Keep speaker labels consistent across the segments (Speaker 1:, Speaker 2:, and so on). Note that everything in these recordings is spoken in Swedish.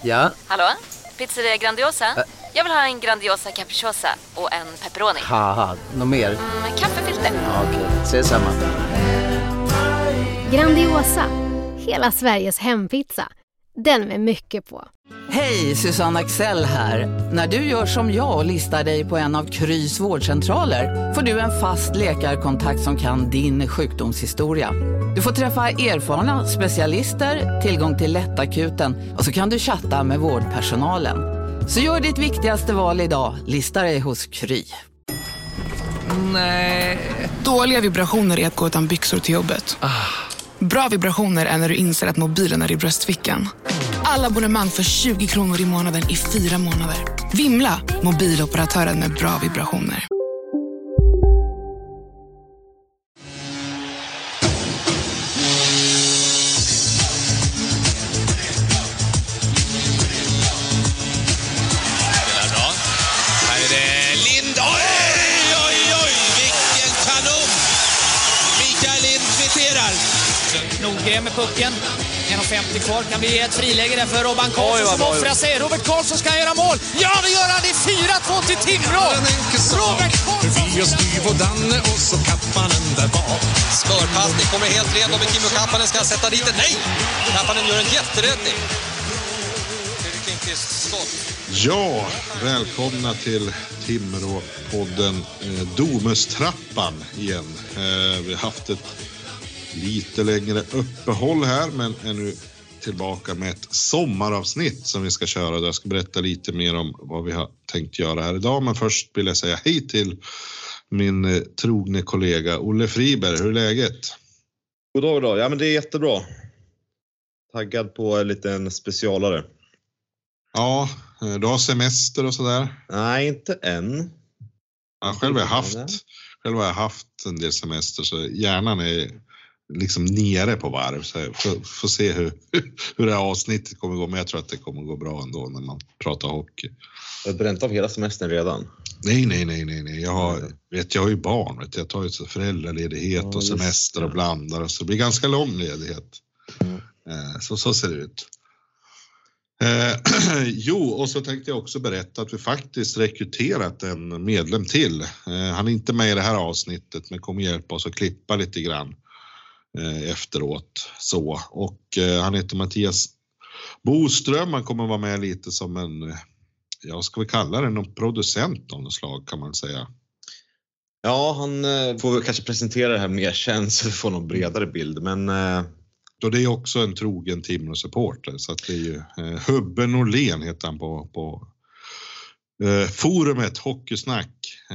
Speaker 1: Ja?
Speaker 2: Hallå? Pizzeria Grandiosa? Jag vill ha en Grandiosa capriciosa och en pepperoni.
Speaker 1: Haha, något mer?
Speaker 2: Kaffefilter.
Speaker 1: Ja, okej, ses samma.
Speaker 3: Grandiosa, hela Sveriges hempizza. Den med mycket på.
Speaker 4: Hej, Susanne Axel här. När du gör som jag och listar dig på en av Krys vårdcentraler får du en fast läkarkontakt som kan din sjukdomshistoria. Du får träffa erfarna specialister, tillgång till lättakuten och så kan du chatta med vårdpersonalen. Så gör ditt viktigaste val idag, lista dig hos Kry.
Speaker 5: Nej. Dåliga vibrationer är att gå utan byxor till jobbet. Bra vibrationer är när du inser att mobilen är i bröstfickan. Alla abonnemang för 20 kronor i månaden i 4 månader. Vimla, mobiloperatören med bra vibrationer.
Speaker 6: Det är bra. Här är det Lind. Oj, vilken kanon! Mikael Lind kvitterar.
Speaker 7: Nordgren med pucken. 1,50 kvar. Kan vi ge ett friläge där för Robban Karlsson som offrar sig. Robert Karlsson ska göra mål. Ja, det gör han. Det är 4-2 till Timrå. Robert Karlsson.
Speaker 6: Vi har Styv och Danne och så Kappanen där bak. Smörpassning kommer helt redo med Kimmo Kappanen. Ska sätta dit den. Nej! Kappanen gör en jätteräddning. Fredrik Lindqvist skott.
Speaker 8: Ja, välkomna till Timrå-podden Domustrappan igen. Vi har haft ett lite längre uppehåll här, men är nu tillbaka med ett sommaravsnitt som vi ska köra. Jag ska berätta lite mer om vad vi har tänkt göra här idag. Men först vill jag säga hej till min trogne kollega Olle Friberg. Hur är läget?
Speaker 9: God dag. Ja, men det är jättebra. Taggad på en liten specialare.
Speaker 8: Ja, du har semester och sådär?
Speaker 9: Nej, inte än.
Speaker 8: Ja, själv har jag haft en del semester, så hjärnan är liksom nere på varv. Så får se hur det här avsnittet kommer gå. Men jag tror att det kommer gå bra ändå när man pratar hockey.
Speaker 9: Jag har bränt av hela semestern redan.
Speaker 8: Nej. Jag har ju barn. Jag tar ju föräldraledighet och semester och blandar. Så det blir ganska lång ledighet. Så ser det ut. Och så tänkte jag också berätta att vi faktiskt rekryterat en medlem till. Han är inte med i det här avsnittet, men kommer hjälpa oss att klippa lite grann efteråt. Så. Och han heter Mattias Boström. Han kommer vara med lite som en, ska vi kalla det någon producent av något slag, kan man säga.
Speaker 9: Ja, han får kanske presentera det här mer känt så vi får någon bredare bild, men
Speaker 8: då det är också en trogen Timrå-supporter, så att det är ju Hubbe Norlén heter han på forumet Hockeysnack.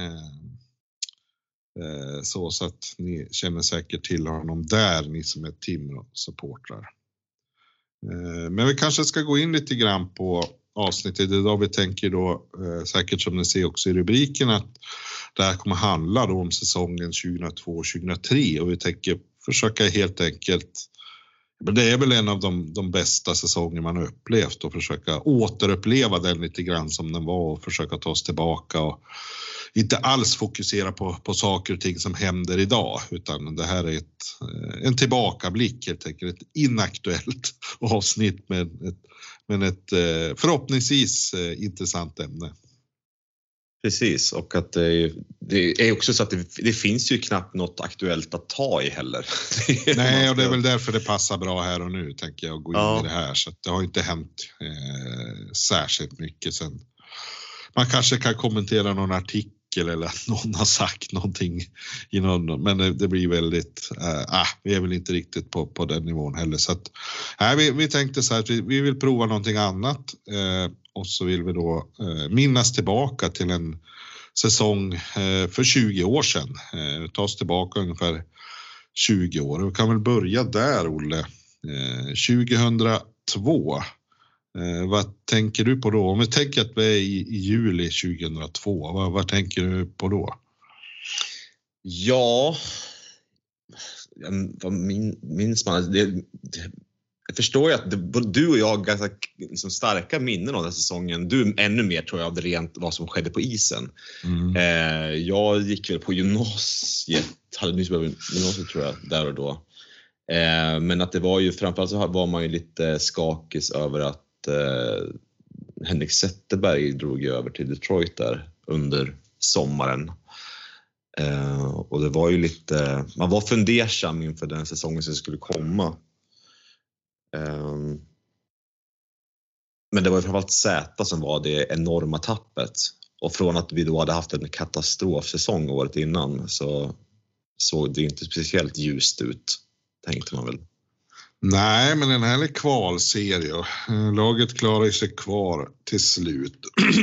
Speaker 8: Så att ni känner säkert till honom där, ni som är Timrå-supportrar. Men vi kanske ska gå in lite grann på avsnittet idag. Vi tänker då säkert, som ni ser också i rubriken, att det här kommer handla då om säsongen 2002-2003, och vi tänker försöka helt enkelt. Men det är väl en av de bästa säsonger man har upplevt, och försöka återuppleva den lite grann som den var och försöka ta oss tillbaka och inte alls fokusera på saker och ting som händer idag, utan det här är en tillbakablick, helt enkelt ett inaktuellt avsnitt med ett förhoppningsvis intressant ämne.
Speaker 9: Precis, och att det är också så att det finns ju knappt något aktuellt att ta i heller.
Speaker 8: Nej, och det är väl därför det passar bra här och nu, tänker jag, att gå in i det här. Så att det har inte hänt särskilt mycket sen. Man kanske kan kommentera någon artikel eller att någon har sagt någonting i någon, men det blir väldigt, vi är väl inte riktigt på den nivån heller. Så att vi tänkte så här att vi vill prova någonting annat. Och så vill vi då minnas tillbaka till en säsong för 20 år sedan. Ta oss tillbaka ungefär 20 år. Vi kan väl börja där, Olle. 2002. Vad tänker du på då? Om vi tänker att vi är i juli 2002. Vad tänker du på då?
Speaker 9: Ja, vad minns man? Jag förstår ju att du och jag har ganska liksom starka minnen av den här säsongen. Du ännu mer, tror jag, av det rent vad som skedde på isen. Jag gick väl på gymnasiet, hade nyss börjat gymnasiet, tror jag, där och då. Men att det var ju, framförallt så var man ju lite skakis över att att Henrik Zetterberg drog över till Detroit där under sommaren. Och det var ju lite, man var fundersam inför den säsongen som skulle komma. Men det var ju framförallt Zäta som var det enorma tappet. Och från att vi då hade haft en katastrofsäsong året innan så såg det inte speciellt ljust ut, tänkte man väl.
Speaker 8: Nej, men en härlig kvalserie. Laget klarar sig kvar till slut.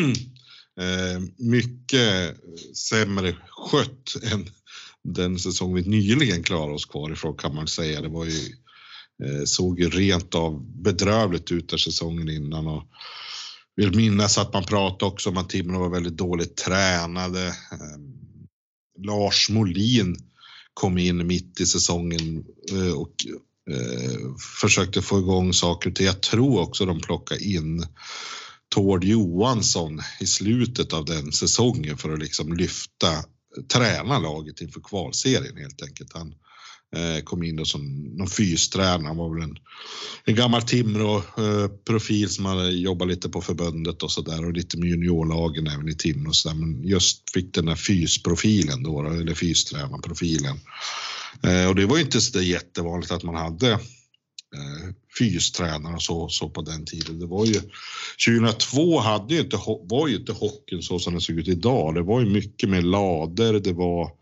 Speaker 8: Mycket sämre skött än den säsong vi nyligen klarade oss kvar ifrån, kan man säga. Det var ju, såg ju rent av bedrövligt ut där säsongen innan, och vill minnas att man pratade också om att Timrå var väldigt dåligt tränade. Lars Molin kom in mitt i säsongen och försökte få igång saker till. Jag tror också de plockade in Tord Johansson i slutet av den säsongen för att liksom träna laget inför kvalserien helt enkelt. Han kom in då som någon fystränare. Han var väl en gammal Timrå-profil som hade jobbat lite på förbundet och sådär, och lite med juniorlagen även i Timrå och sådär, men just fick den här fysprofilen då, eller fystränarprofilen. Och det var ju inte så jättevanligt att man hade fystränare och så på den tiden. Det var ju 2002 var ju inte hockeyn så som det såg ut idag. Det var ju mycket med lader, det var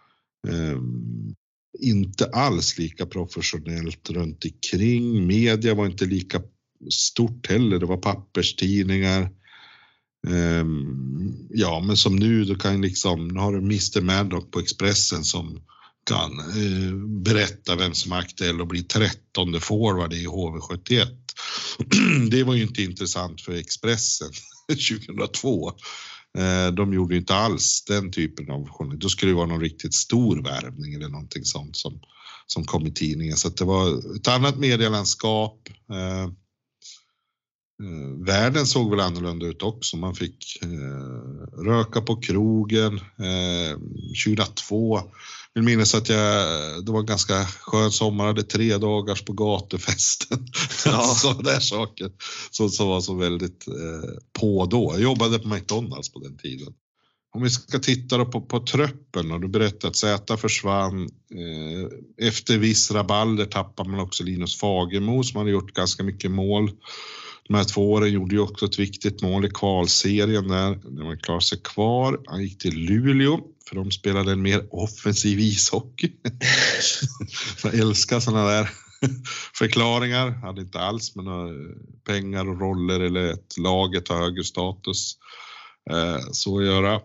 Speaker 8: inte alls lika professionellt runt omkring. Media var inte lika stort heller, det var papperstidningar. Ja, men som nu, då kan liksom, nu har du Mr. Maddock på Expressen som kan berätta vem som är aktuell och bli 13:e forward i HV71. Det var ju inte intressant för Expressen 2002. De gjorde inte alls den typen av journalistik. Då skulle det vara någon riktigt stor värvning eller någonting sånt som kom i tidningen. Så att det var ett annat medielandskap. Världen såg väl annorlunda ut också. Man fick röka på krogen 2002. Jag minns att det var en ganska skön sommar, hade 3 dagars på gatufesten. Ja. Så där saker som var så väldigt på då. Jag jobbade på McDonalds på den tiden. Om vi ska titta då på truppen, och du berättade att Zäta försvann. Efter viss rabalder tappade man också Linus Fagermo som hade gjort ganska mycket mål. De här 2 åren gjorde ju också ett viktigt mål i kvalserien när man klarade sig kvar. Han gick till Luleå för de spelade en mer offensiv ishockey. Jag älskar sådana där förklaringar. Hade inte alls med några pengar och roller eller ett laget har högre status. Så att göra.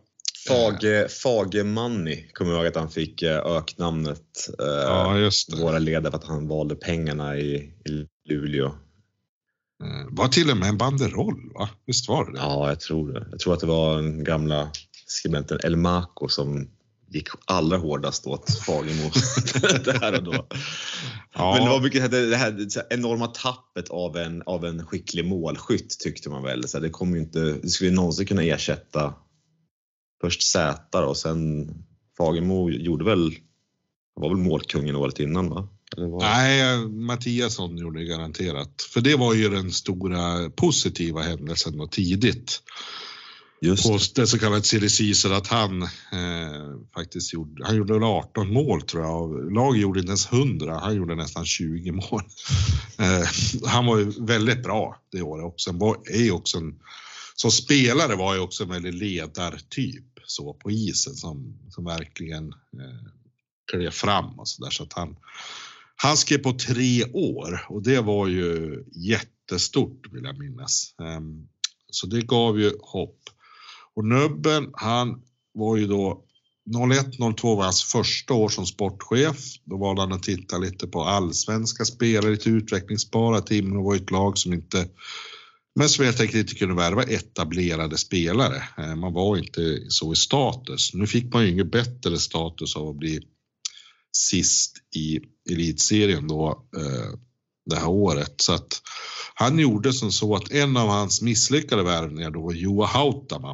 Speaker 9: Fagermanni kommer jag ihåg att han fick öknamnet.
Speaker 8: Ja, just det.
Speaker 9: Våra ledare för att han valde pengarna i Luleå.
Speaker 8: Var till och med en banderoll, va? Visst var det?
Speaker 9: Ja, jag tror det. Jag tror att det var en gamla skribenten El Mako som gick allra hårdast åt Fagermo där och då. Ja. Men det var mycket det här enorma tappet av en skicklig målskytt, tyckte man väl. Så det skulle någonsin kunna ersätta först Zäta och sen Fagermo var väl målkungen året innan, va?
Speaker 8: Nej, Mattiasson gjorde det garanterat. För det var ju den stora positiva händelsen då tidigt. Just på det så kallade CDC, att han faktiskt gjorde 18 mål tror jag. Lag gjorde inte ens 100, han gjorde nästan 20 mål. Han var ju väldigt bra det året också. Som spelare var ju också en väldigt ledartyp så på isen som verkligen klev fram och så där, så att han skrev på 3 år och det var ju jättestort, vill jag minnas. Så det gav ju hopp. Och Nubben, han var ju då 01-02 var hans första år som sportchef. Då var han att titta lite på allsvenska spelare, lite utvecklingsbara. Timrå var ett lag som inte, men som helt enkelt inte kunde värva etablerade spelare. Man var inte så i status. Nu fick man ju ingen bättre status av att bli sist i elitserien då det här året. Så att han gjorde som så att en av hans misslyckade värvningar då var Juha Hautama.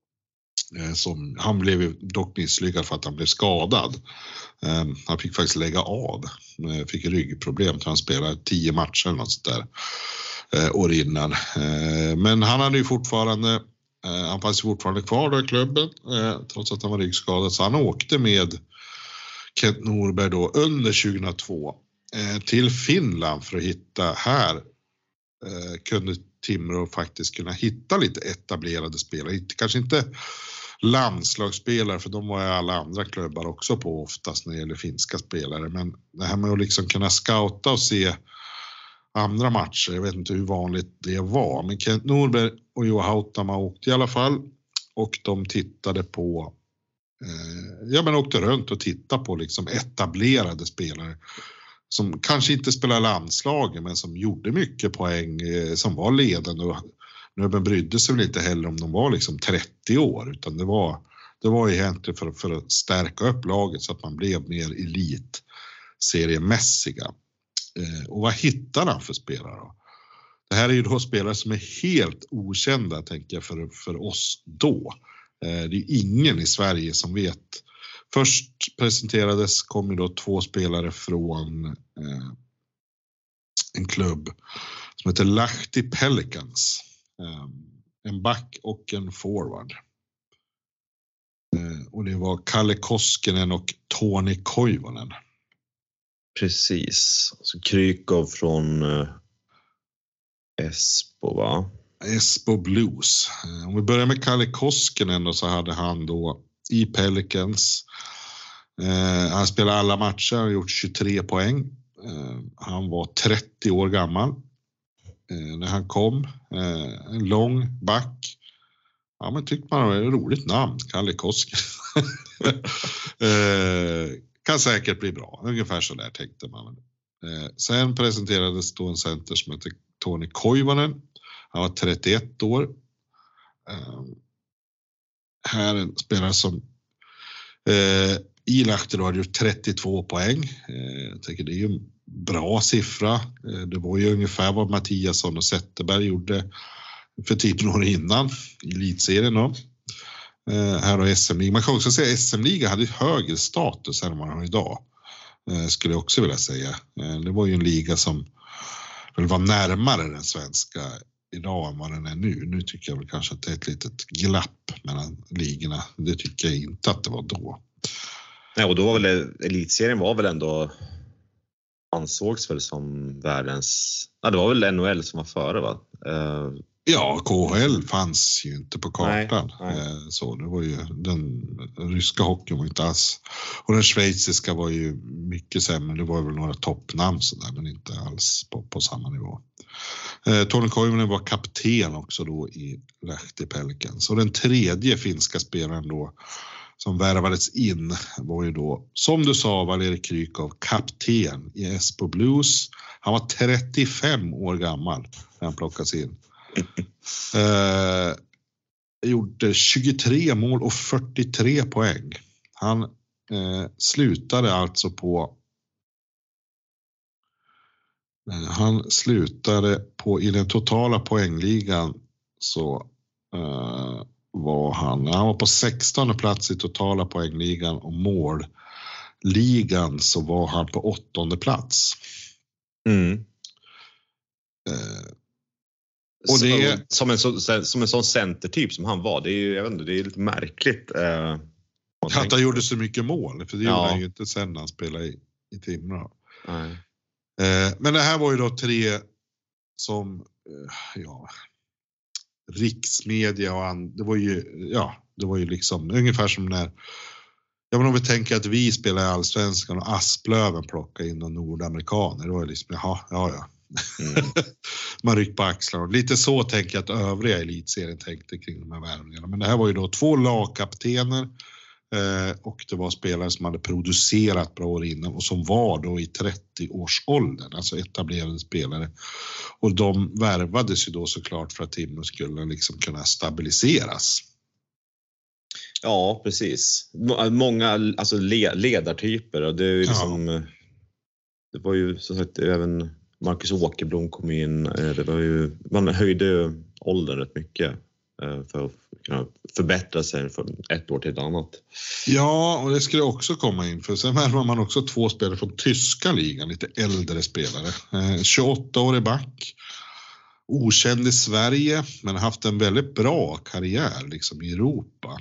Speaker 8: Han blev dock misslyckad för att han blev skadad. Han fick faktiskt lägga av. Fick ryggproblem. Han spelade 10 matcher eller något sånt där. år innan. Men han hade ju fortfarande, han fanns ju fortfarande kvar då i klubben trots att han var ryggskadad. Så han åkte med Kent Norberg då under 2002 till Finland för att hitta här. Kunde Timrå faktiskt kunna hitta lite etablerade spelare. Kanske inte landslagsspelare, för de var ju alla andra klubbar också på oftast när det gäller finska spelare. Men det här med att liksom kunna scouta och se andra matcher, jag vet inte hur vanligt det var. Men Kent Norberg och Juha Hautama åkte i alla fall. Och de tittade på, åkte runt och tittade på liksom etablerade spelare. Som kanske inte spelar landslaget men som gjorde mycket poäng, som var ledande. Och Nöben brydde sig väl inte heller om de var liksom 30 år, utan det var egentligen för att stärka upp laget så att man blev mer elitserimässiga. Och vad hittar han för spelare då? Det här är ju då spelare som är helt okända, tänker jag, för oss då. Det är ingen i Sverige som vet. Först kom ju då 2 spelare från en klubb som heter Lahti Pelicans. En back och en forward. Och det var Kalle Koskinen och Toni Koivunen.
Speaker 9: Precis. Så Krykov från Espo, va?
Speaker 8: Espo Blues. Om vi börjar med Kalle Koskinen då, så hade han då i Pelicans. Han spelade alla matcher, han har gjort 23 poäng. Han var 30 år gammal när han kom. En lång back. Ja, men tyckte man det var ett roligt namn, Kalle Koskinen. Kan säkert bli bra, ungefär så där tänkte man. Sen presenterades då en center som heter Toni Koivunen. Han var 31 år. Här en spelare som i Lahti då hade gjort 32 poäng. Jag tänker det är ju en bra siffra. Det var ju ungefär vad Mattiasson och Zetterberg gjorde för 10 år innan i elitserien då. Här och SM-liga. Man kan också säga att SM-liga hade högre status än vad man har idag. Skulle jag också vilja säga. Det var ju en liga som väl var närmare den svenska idag än vad den är nu. Nu tycker jag väl kanske att det är ett litet glapp mellan ligorna. Det tycker jag inte att det var då.
Speaker 9: Nej, och då var väl elitserien var väl ändå ansågs väl som världens... Ja, det var väl NHL som var före, va?
Speaker 8: Ja, KHL fanns ju inte på kartan.
Speaker 9: Nej.
Speaker 8: Så det var ju den ryska hockeyn var inte alls. Och den schweiziska var ju mycket sämre. Det var väl några toppnamn så där, men inte alls på samma nivå. Toni Koivunen var kapten också då i Lahti Pelicans. Och den tredje finska spelaren då som värvades in var ju då, som du sa, Valeri Krykov, kapten i Espo Blues. Han var 35 år gammal när han plockas in. Gjorde 23 mål och 43 poäng. Han slutade alltså i den totala poängligan så var han var på 16:e plats i totala poängligan, och målligan så var han på 8:e plats.
Speaker 9: Och det som en sån centertyp som han var, det är ju, jag vet inte, det är lite märkligt.
Speaker 8: Att han gjorde så mycket mål, för det gjorde han ju inte sen när han spelade i Timrå. Men det här var ju då 3 som riksmedia och det var ju liksom ungefär som när, om vi tänker att vi spelar i Allsvenskan och Asplöven plockar in någon nordamerikaner, det var ju liksom ja. Man ryckte på axlarna. Lite så tänker jag att övriga elitserien tänkte kring de här värvningarna. Men det här var ju då 2 lagkaptener och det var spelare som hade producerat bra år innan och som var då i 30-årsåldern, alltså etablerade spelare. Och de värvades ju då såklart för att Timrå skulle liksom kunna stabiliseras.
Speaker 9: Ja, precis. Många alltså ledartyper, och det är ju liksom, det var ju så sagt även Marcus Åkerblom kom in. Det var ju, man höjde åldern rätt mycket för att kunna förbättra sig från ett år till ett annat.
Speaker 8: Ja, och det skulle också komma in, för sen värvar man också 2 spelare från tyska ligan, lite äldre spelare. 28-årig back okänd i Sverige, men haft en väldigt bra karriär liksom i Europa.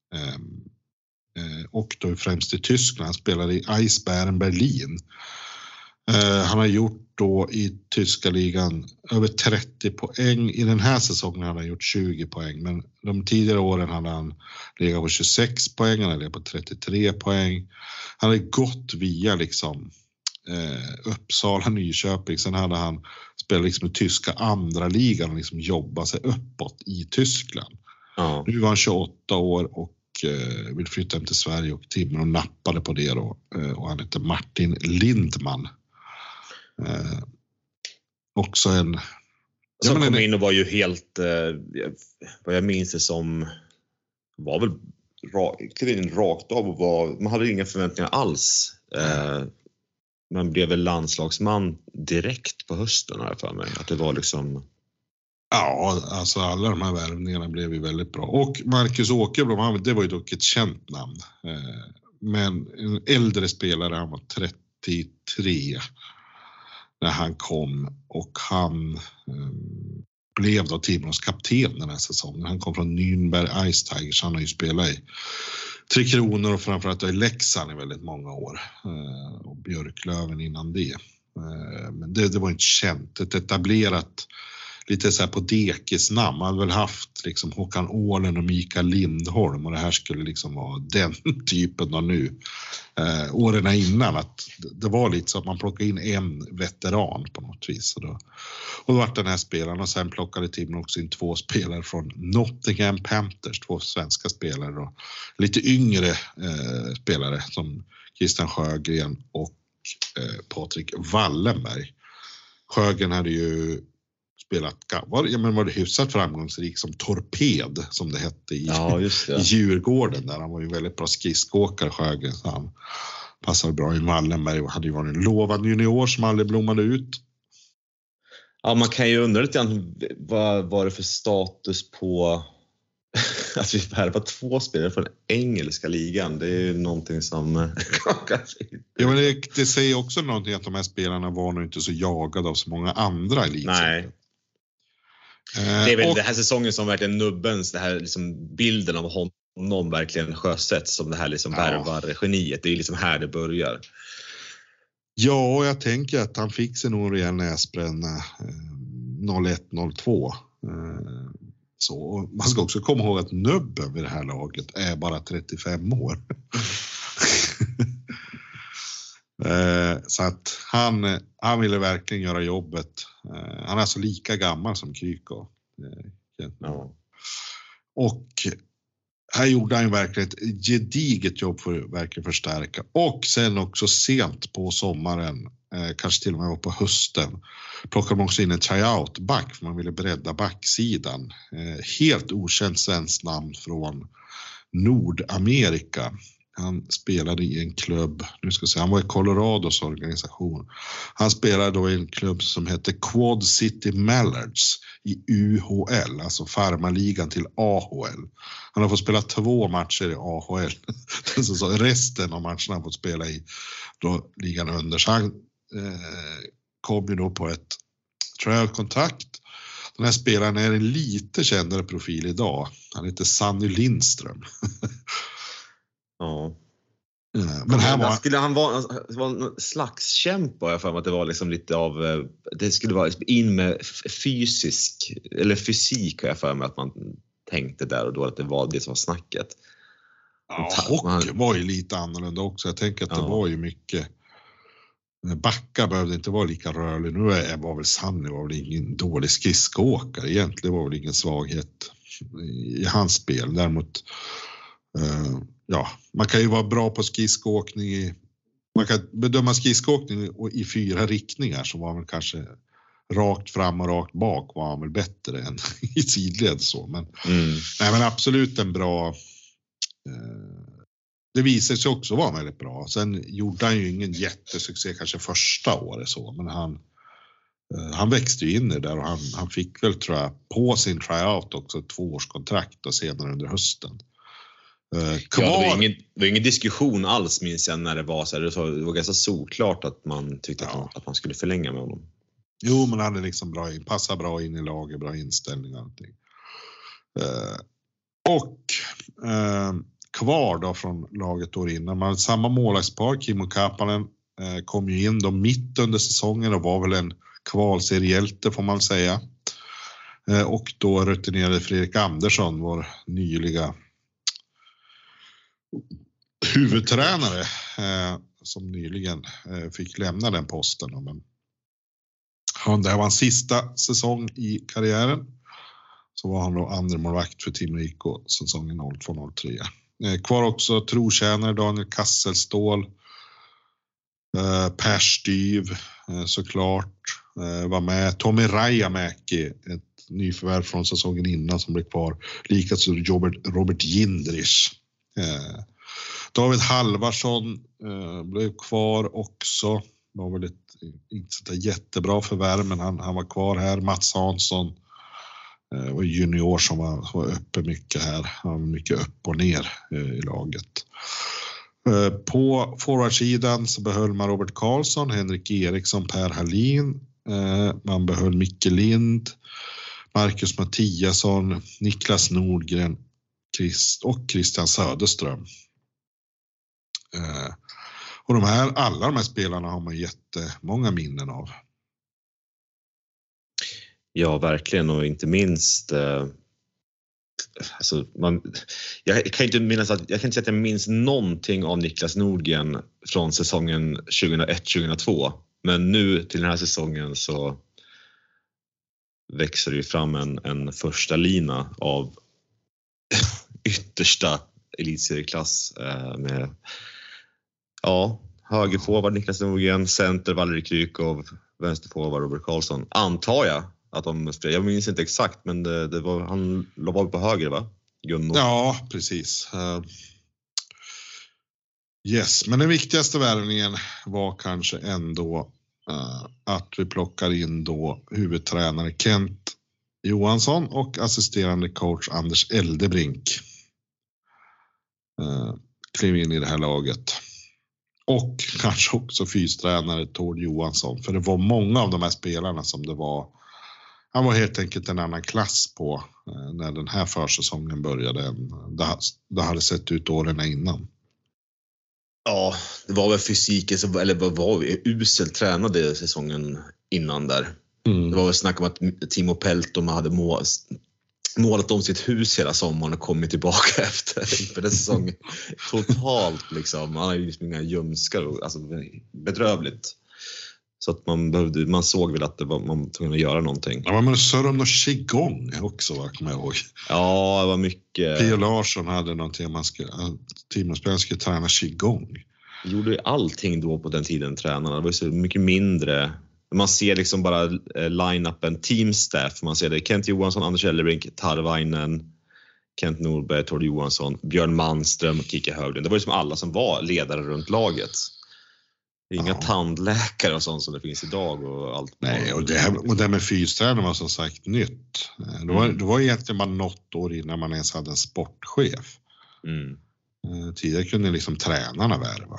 Speaker 8: Och då främst i Tyskland. Han spelade i Eisbären Berlin. Han har gjort då i tyska ligan över 30 poäng. I den här säsongen har han gjort 20 poäng. Men de tidigare åren hade han legat på 26 poäng. Han hade legat på 33 poäng. Han hade gått via liksom Uppsala, Nyköping. Sen hade han spelat liksom i tyska andra ligan och liksom jobbat sig uppåt i Tyskland. Ja. Nu var han 28 år och vill flytta hem till Sverige, och Timrå nappade på det då. Och han heter Martin Lindman. Också en...
Speaker 9: Som kom in och var ju helt, vad jag minns det som, var väl rakt av och man hade inga förväntningar alls. Man blev väl landslagsman direkt på hösten, har jag för mig. Att det var liksom...
Speaker 8: Ja, alltså alla de här värvningarna blev ju väldigt bra. Och Marcus Åkerblom, det var ju dock ett känt namn. Men en äldre spelare, han var 33 när han kom. Och han blev då Timrås kapten den här säsongen. Han kom från Nürnberg Ice Tigers. Han har ju spelat i Tre Kronor och framförallt i Leksand i väldigt många år. Och Björklöven innan det. Men det var inte känt, ett etablerat, lite så här på Dekes namn. Man hade väl haft liksom Håkan Åhlen och Mikael Lindholm, och det här skulle liksom vara den typen av nu. Åren innan, att det var lite så att man plockade in en veteran på något vis. Och då var den här spelaren, och sen plockade Timrå också in 2 spelare från Nottingham Panthers, 2 svenska spelare och lite yngre spelare som Christian Sjögren och Patrik Wallenberg. Sjögren hade ju spelat, var det hyfsat framgångsrik som torped, som det hette i Djurgården där. Han var ju väldigt bra skridskåkare, Sjögren, så han passade bra i Wallenberg och hade ju varit en lovande junior som aldrig blommade ut.
Speaker 9: Ja, man kan ju undra lite grann, vad var det för status på att vi värvar 2 spelare från engelska ligan. Det är ju någonting som
Speaker 8: ja, men det säger också någonting att de här spelarna var nog inte så jagade av så många andra i ligan.
Speaker 9: Nej. Det är väl det här säsongen som verkligen nubbens, det här liksom bilden av honom verkligen sjösätts som det här liksom värvar geniet. Det är liksom här det börjar.
Speaker 8: Ja, och jag tänker att han fick sig nog en rejäl näsbränna 01-02. Så man ska också komma ihåg att nubben vid det här laget är bara 35 år. Så att han ville verkligen göra jobbet. Han är alltså lika gammal som Kryko. Ja. Och här gjorde han verkligen ett gediget jobb för att verkligen förstärka. Och sen också sent på sommaren, kanske till och med på hösten, plockade man också in en tryout-back för man ville bredda backsidan. Helt okänt svenskt namn från Nordamerika. Han spelade i en klubb, han var i Colorados organisation. Han spelade då i en klubb som heter Quad City Mallards i UHL, alltså farmarligan till AHL. Han har fått spela 2 matcher i AHL. Så resten av matcherna har han fått spela i då ligan under. Så han kom ju då på ett tryout-kontrakt. Den här spelaren är en lite kändare profil idag. Han heter Sanny Lindström.
Speaker 9: Ja.
Speaker 8: Men här
Speaker 9: skulle han vara en slags kämpa, jag för mig att det var liksom lite av, det skulle vara in med fysik, jag för mig att man tänkte där och då att det var det som var snacket.
Speaker 8: Ja, hockey var ju lite annorlunda också. Jag tänker att det var ju mycket, backar behövde inte vara lika rörlig. Nu var väl Sanny var väl ingen dålig skridskoåkare egentligen, var väl ingen svaghet i hans spel. Däremot man kan ju vara bra på skridskoåkning man kan bedöma skridskoåkning i 4 riktningar, så var man kanske rakt fram och rakt bak var han väl bättre än i sidled så, men nej, men absolut en bra, det visade sig också vara väldigt bra. Sen gjorde han ju ingen jättesuccé kanske första året så, men han växte ju in i det där, och han fick väl, tror jag, på sin tryout också 2-årskontrakt och senare under hösten.
Speaker 9: Det var ingen diskussion alls, minns jag, när det var så här. Det var ganska solklart att man tyckte att man skulle förlänga med honom.
Speaker 8: Jo, men han är liksom passar bra in i laget, bra inställning och allting. Kvar då från laget år innan. Man hade samma målvaktspar, Kimmo Kapanen kom ju in då mitt under säsongen och var väl en kvalseriehjälte får man säga. Och då rutinerade Fredrik Andersson, vår nyliga huvudtränare som nyligen fick lämna den posten. Men det här var hans sista säsong i karriären. Så var han då andra målvakt för Timrå IK säsongen 02-03. Kvar också trotjänare Daniel Kasselstål, Per Styv såklart var med. Tommy Rajamäki, ett nyförvärv från säsongen innan som blev kvar. Likaså Robert Jindrich. David Halvarsson blev kvar också. Var väl inte så jättebra förvärv, men han var kvar här. Mats Hansson var junior som var uppe mycket här. Han var mycket upp och ner i laget. På forwardsidan så behöll man Robert Karlsson, Henrik Eriksson, Per Hallin. Man behöll Micke Lind, Marcus Mattiasson, Niklas Nordgren och Christian Söderström. Och alla de här spelarna har man jättemånga minnen av.
Speaker 9: Ja, verkligen, och inte minst jag kan inte säga att jag minns någonting av Niklas Nordgren från säsongen 2001-2002, men nu till den här säsongen så växer det ju fram en första lina av yttersta elitserieklass med högerforward Niklas Nordgren, center Valerie Krykov, vänsterforward Robert Karlsson, antar jag att jag minns inte exakt, men det var, han var på höger, va? Gunnar.
Speaker 8: Ja, precis. Yes, men den viktigaste värvningen var kanske ändå att vi plockar in då huvudtränare Kent Johansson och assisterande coach Anders Eldebrink. Klev in i det här laget. Och kanske också fystränare Tord Johansson, för det var många av de här spelarna som han var helt enkelt en annan klass på när den här försäsongen började än det hade sett ut åren innan.
Speaker 9: Ja, det var väl fysiken eller vad var vi? Uselt tränade säsongen innan där. Det var väl snack om att Timo Pelto hade målat om sitt hus hela sommaren och kommit tillbaka efter den säsongen. Totalt liksom. Han hade ju liksom inga ljumskar. Alltså bedrövligt. Så att man såg väl att man var tvungen att göra någonting.
Speaker 8: Ja, men så de något qigong också, vad kommer jag ihåg.
Speaker 9: Ja, det var mycket.
Speaker 8: Pia Larsson hade någonting teamspelaren skulle träna qigong.
Speaker 9: Gjorde allting då på den tiden tränarna. Det var så mycket mindre. Man ser liksom bara line-upen, teamstaff. Man ser det Kent Johansson, Anders Eldebrink, Tarvainen, Kent Norberg, Tord Johansson, Björn Manström, Kike Höglund. Det var liksom alla som var ledare runt laget. Inga tandläkare och sånt som det finns idag och allt.
Speaker 8: Nej, och det med fystränare var som sagt nytt. Det var egentligen bara något år innan man ens hade en sportchef. Tidigare kunde liksom tränarna värva.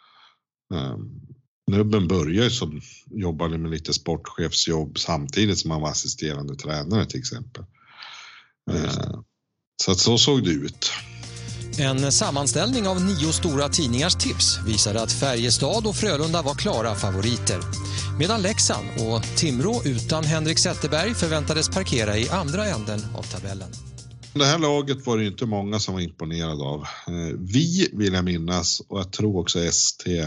Speaker 8: Nubben började som jobbade med lite sportchefsjobb samtidigt som han var assisterande tränare till exempel. Så att så såg det ut.
Speaker 10: En sammanställning av 9 stora tidningars tips visade att Färjestad och Frölunda var klara favoriter. Medan Leksand och Timrå utan Henrik Zetterberg förväntades parkera i andra änden av tabellen.
Speaker 8: Det här laget var det inte många som var imponerade av. Vi vill jag minnas, och jag tror också ST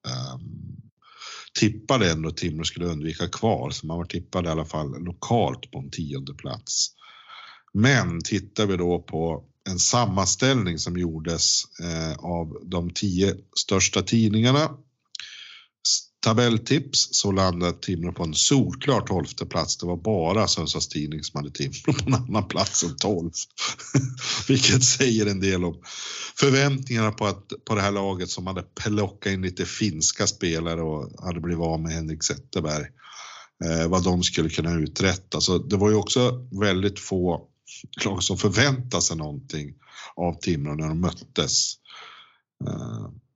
Speaker 8: tippade ändå att Timrå skulle undvika kval. Så man var tippade i alla fall lokalt på en 10:e plats. Men tittar vi då på en sammanställning som gjordes av de 10 största tidningarna. Tabelltips, så landade Timrå på en solklar 12:e plats. Det var bara Sundsvalls Tidning som hade Timrå på en annan plats än 12. Vilket säger en del om förväntningarna på det här laget som hade plockat in lite finska spelare och hade blivit av med Henrik Zetterberg. Vad de skulle kunna uträtta. Så det var ju också väldigt få lag som förväntade sig någonting av Timrå när de möttes.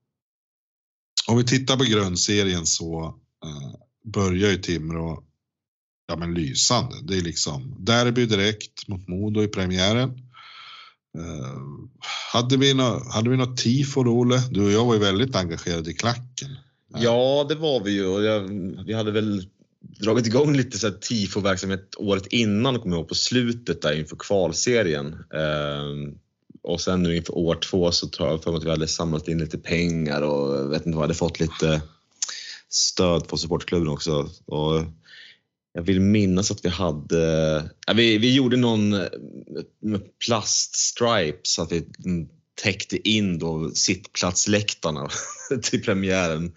Speaker 8: Om vi tittar på grundserien så börjar ju Timrå ja, men lysande. Det är liksom derby direkt mot Modo i premiären. Hade vi något tifo då, Olle? Du och jag var ju väldigt engagerade i klacken.
Speaker 9: Ja, det var vi ju. Och vi hade väl dragit igång lite så här tifo-verksamhet året innan, kommer jag ihåg, på slutet där inför kvalserien. Och sen nu inför år 2 så tror jag för att vi hade samlat in lite pengar och vet inte vad, hade fått lite stöd på supportklubben också. Och jag vill minnas att vi hade, vi gjorde någon plaststripe så att vi täckte in då sittplatsläktarna till premiären.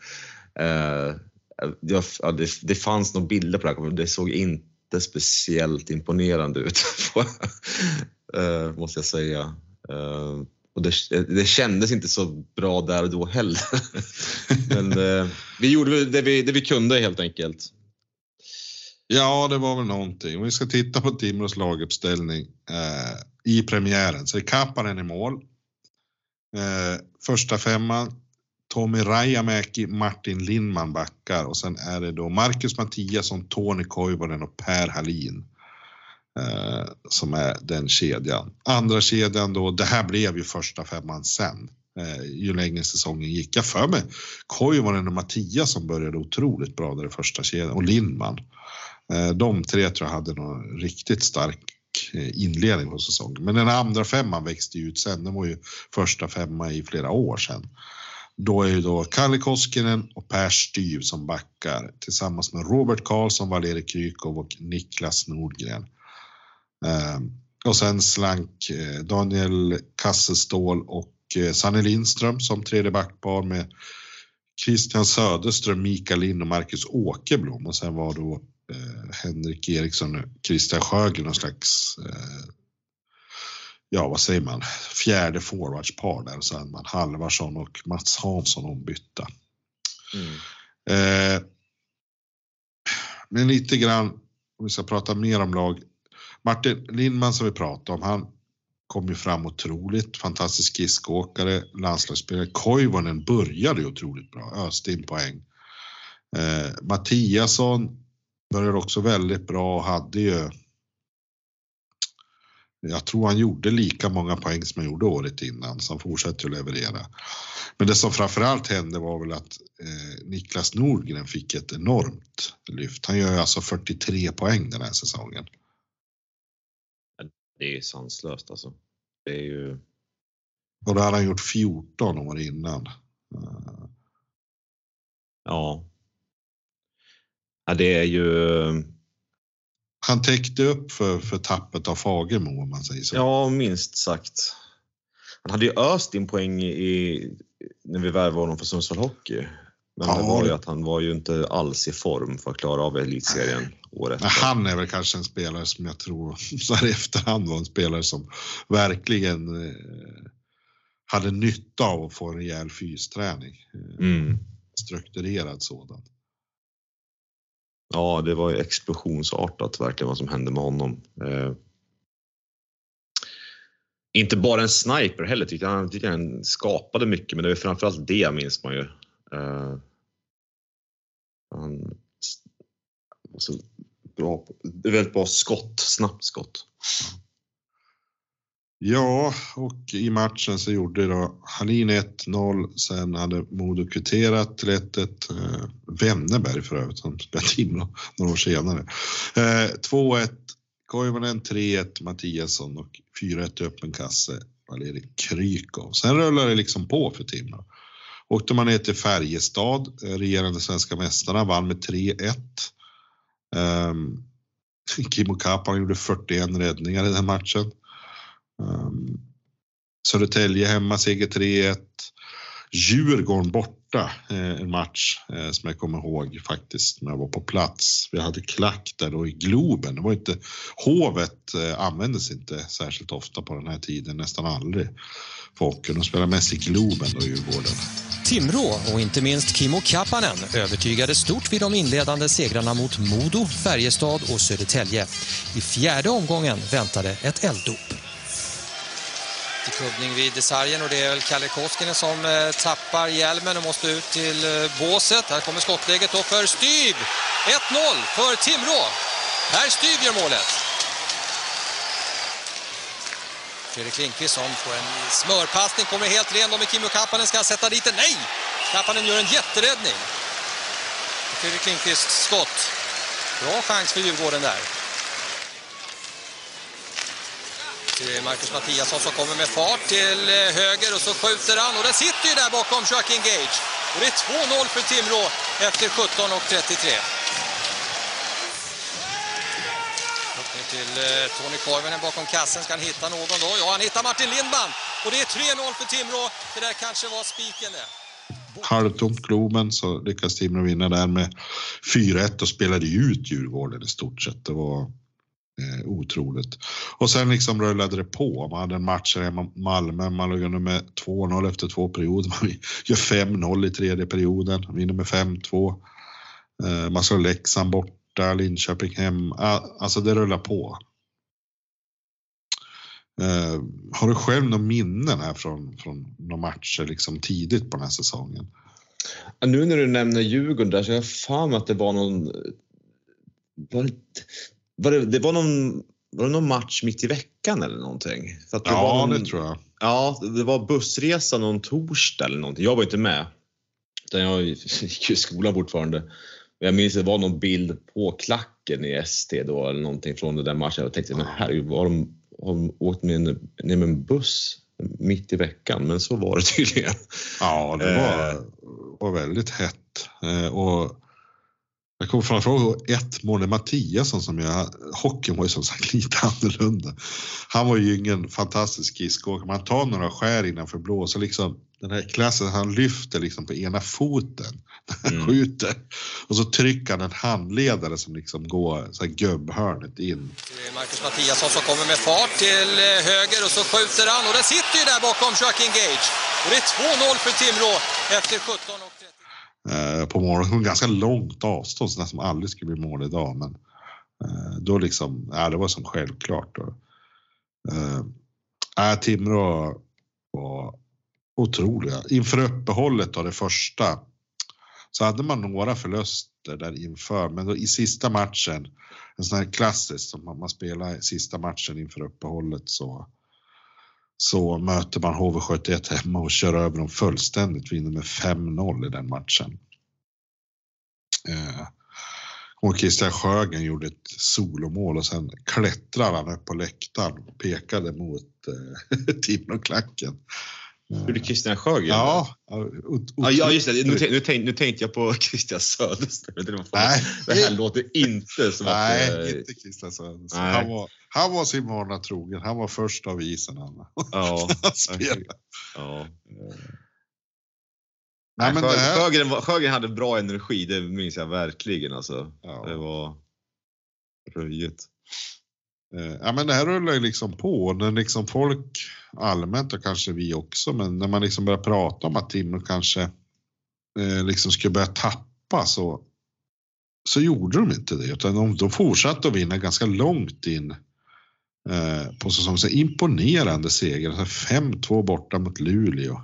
Speaker 9: Det fanns några bilder på det här, det såg inte speciellt imponerande ut måste jag säga. Och det kändes inte så bra där och då heller. Men vi gjorde det vi kunde helt enkelt.
Speaker 8: Ja, det var väl någonting. Om vi ska titta på Timrås laguppställning i premiären så är Kapanen i mål. Första femman Tommy Rajamäki, Martin Lindman backar och sen är det då Marcus Mattiasson, Tony Koivunen och Per Hallin som är den kedjan. Andra kedjan då, det här blev ju första femman sen ju längre säsongen gick. Jag för mig Koivunen och Mattiasson började otroligt bra där i första kedjan och Lindman. De tre tror jag hade någon riktigt stark inledning på säsongen. Men den andra femman växte ut sen. Den var ju första femma i flera år sedan. Då är ju då Kalle Koskinen och Per Styv som backar tillsammans med Robert Karlsson, Valeri Krykov och Niklas Nordgren. Och sen slank Daniel Kasselstål och Sanne Lindström som tredje backpar med Christian Söderström, Mikael Lind och Marcus Åkerblom. Och sen var då Henrik Eriksson och Christian Sjögren någon slags ja, vad säger man, fjärde forwardspar där och sen man Halvarsson och Mats Hansson ombytta. Men lite grann om vi ska prata mer om lag, Martin Lindman som vi pratade om, han kom ju fram otroligt, fantastisk skridskoåkare, landslagsspelare. Koivunen började ju otroligt bra, öste in poäng. Mattiasson började också väldigt bra och hade ju, jag tror han gjorde lika många poäng som han gjorde året innan, så han fortsätter att leverera. Men det som framförallt hände var väl att Niklas Nordgren fick ett enormt lyft. Han gör alltså 43 poäng den här säsongen.
Speaker 9: Det är sanslöst alltså. Det är ju...
Speaker 8: Och då hade han gjort 14 år innan.
Speaker 9: Ja. Ja, det är ju...
Speaker 8: Han täckte upp för tappet av Fagermo om man säger så.
Speaker 9: Ja, minst sagt. Han hade ju öst in poäng när vi värvade honom för Sundsvall Hockey. Men det var ju att han var ju inte alls i form för att klara av elitserien året.
Speaker 8: Han är väl kanske en spelare som jag tror så här i efterhand var en spelare som verkligen hade nytta av att få en rejäl fysträning. Strukturerad sådan.
Speaker 9: Ja, det var ju explosionsartat verkligen vad som hände med honom. Inte bara en sniper heller, tycker han skapade mycket, men det är framförallt det minns man ju. Han så bra, det är väldigt bra skott, snabbt skott.
Speaker 8: Ja, och i matchen så gjorde då Hallin 1-0, sen hade Modo kvitterat till 1-1. Wennerberg för övrigt som spelade Timrå några år senare. 2-1 Koivunen, 3-1 Mattiasson och 4-1 öppen kasse Valeri Krykov. Sen rullar det liksom på för Timrå. Åkte man ner till Färjestad, regerande svenska mästarna, vann med 3-1. Kimmo Kapanen gjorde 41 räddningar i den här matchen. Södertälje hemma, seger 3-1. Djurgården borta, en match som jag kommer ihåg faktiskt när jag var på plats. Vi hade klack där då i Globen. Det var inte, Hovet användes inte särskilt ofta på den här tiden, nästan aldrig. Folken och spelade mest i Globen då i Djurgården.
Speaker 10: Timrå och inte minst Kimmo Kapanen övertygade stort vid de inledande segrarna mot Modo, Färjestad och Södertälje. I fjärde omgången väntade ett elddop. Kubbning vid sargen och det är väl Kalle Koskinen som tappar hjälmen och måste ut till båset. Här kommer skottläget då för Styv. 1-0 för Timrå. Per Styv gör målet. Fredrik Lindqvist som får en smörpassning, kommer helt ren med Kimmo Kappanen, ska sätta dit den. Nej! Kappanen gör en jätteräddning. Fredrik Lindqvists skott. Bra chans för Djurgården där. Det är Marcus Mattiasson som kommer med fart till höger och så skjuter han. Och det sitter ju där bakom Joakim Gage. Och det är 2-0 för Timrå efter 17:33. Till Tony Koivunen bakom kassen. Ska han hitta någon då? Ja, han hittar Martin Lindman. Och det är 3-0 för Timrå. Det där kanske var spiken det.
Speaker 8: Halvtomt Globen så lyckas Timrå vinna där med 4-1 och spelade ut Djurgården i stort sett. Det var otroligt. Och sen liksom rullade det på. Man hade en match här i Malmö. Man låg under med 2-0 efter 2 perioder. Man gör 5-0 i tredje perioden. Vinner med 5-2. Man slår Leksand bort. Linköping hem, alltså det rullar på. Har du själv några minnen här från några matcher liksom tidigt på den här säsongen?
Speaker 9: Ja, nu när du nämner Djurgården där så jag fan att det var någon var det någon match mitt i veckan eller någonting? För att det var någon,
Speaker 8: det tror jag.
Speaker 9: Ja, det var bussresa någon torsdag eller någonting. Jag var inte med. Utan jag gick i skolan fortfarande. Jag minns det var någon bild på klacken i ST då eller någonting från den där matchen. Jag tänkte, men herregud, har de åkt med en buss mitt i veckan? Men så var det tydligen.
Speaker 8: Ja, det var väldigt hett. Och jag kommer framför ett mål Mattiasson som hockeyn var ju som sagt lite annorlunda. Han var ju ingen fantastisk skridskoåkare. Man tar några skär innanför blå så liksom den här klassen han lyfter liksom på ena foten när han skjuter. Och så trycker han en handledare som liksom går så här gubbhörnet in.
Speaker 10: Det är Marcus Mattiasson som kommer med fart till höger och så skjuter han. Och det sitter ju där bakom Joakim Gage. Och det är 2-0 för Timrå efter 17:30.
Speaker 8: På målet, ganska långt avstånd så som aldrig skulle bli mål idag. Men då liksom, det var som självklart. Timrå var otroliga. Inför uppehållet av det första så hade man några förluster där inför. Men då i sista matchen, en sån här klassisk som man spelar i sista matchen inför uppehållet så möter man HV71 hemma och kör över dem fullständigt. Vinner med 5-0 i den matchen. Och Christian Sjögren gjorde ett solomål och sen klättrade han upp på läktaren och pekade mot Timrå-klacken.
Speaker 9: Hur är Christian Sjögren?
Speaker 8: Ja,
Speaker 9: just det. Nu tänkte jag på Christian Söderström. Det här låter inte som
Speaker 8: Nej, inte Christian Söderström. Han var sin vana trogen. Han var först av isen.
Speaker 9: Ja.
Speaker 8: Ja.
Speaker 9: Nej, men Sjögren hade bra energi, det minns jag verkligen. Alltså. Ja. Det var röjigt.
Speaker 8: Ja, men det här rullar ju liksom på. När liksom folk allmänt och kanske vi också, men när man liksom börjar prata om att Timrå kanske liksom skulle börja tappa så gjorde de inte det. Utan de fortsatte att vinna ganska långt in på säsongen. Så imponerande seger. 5-2 borta mot Luleå.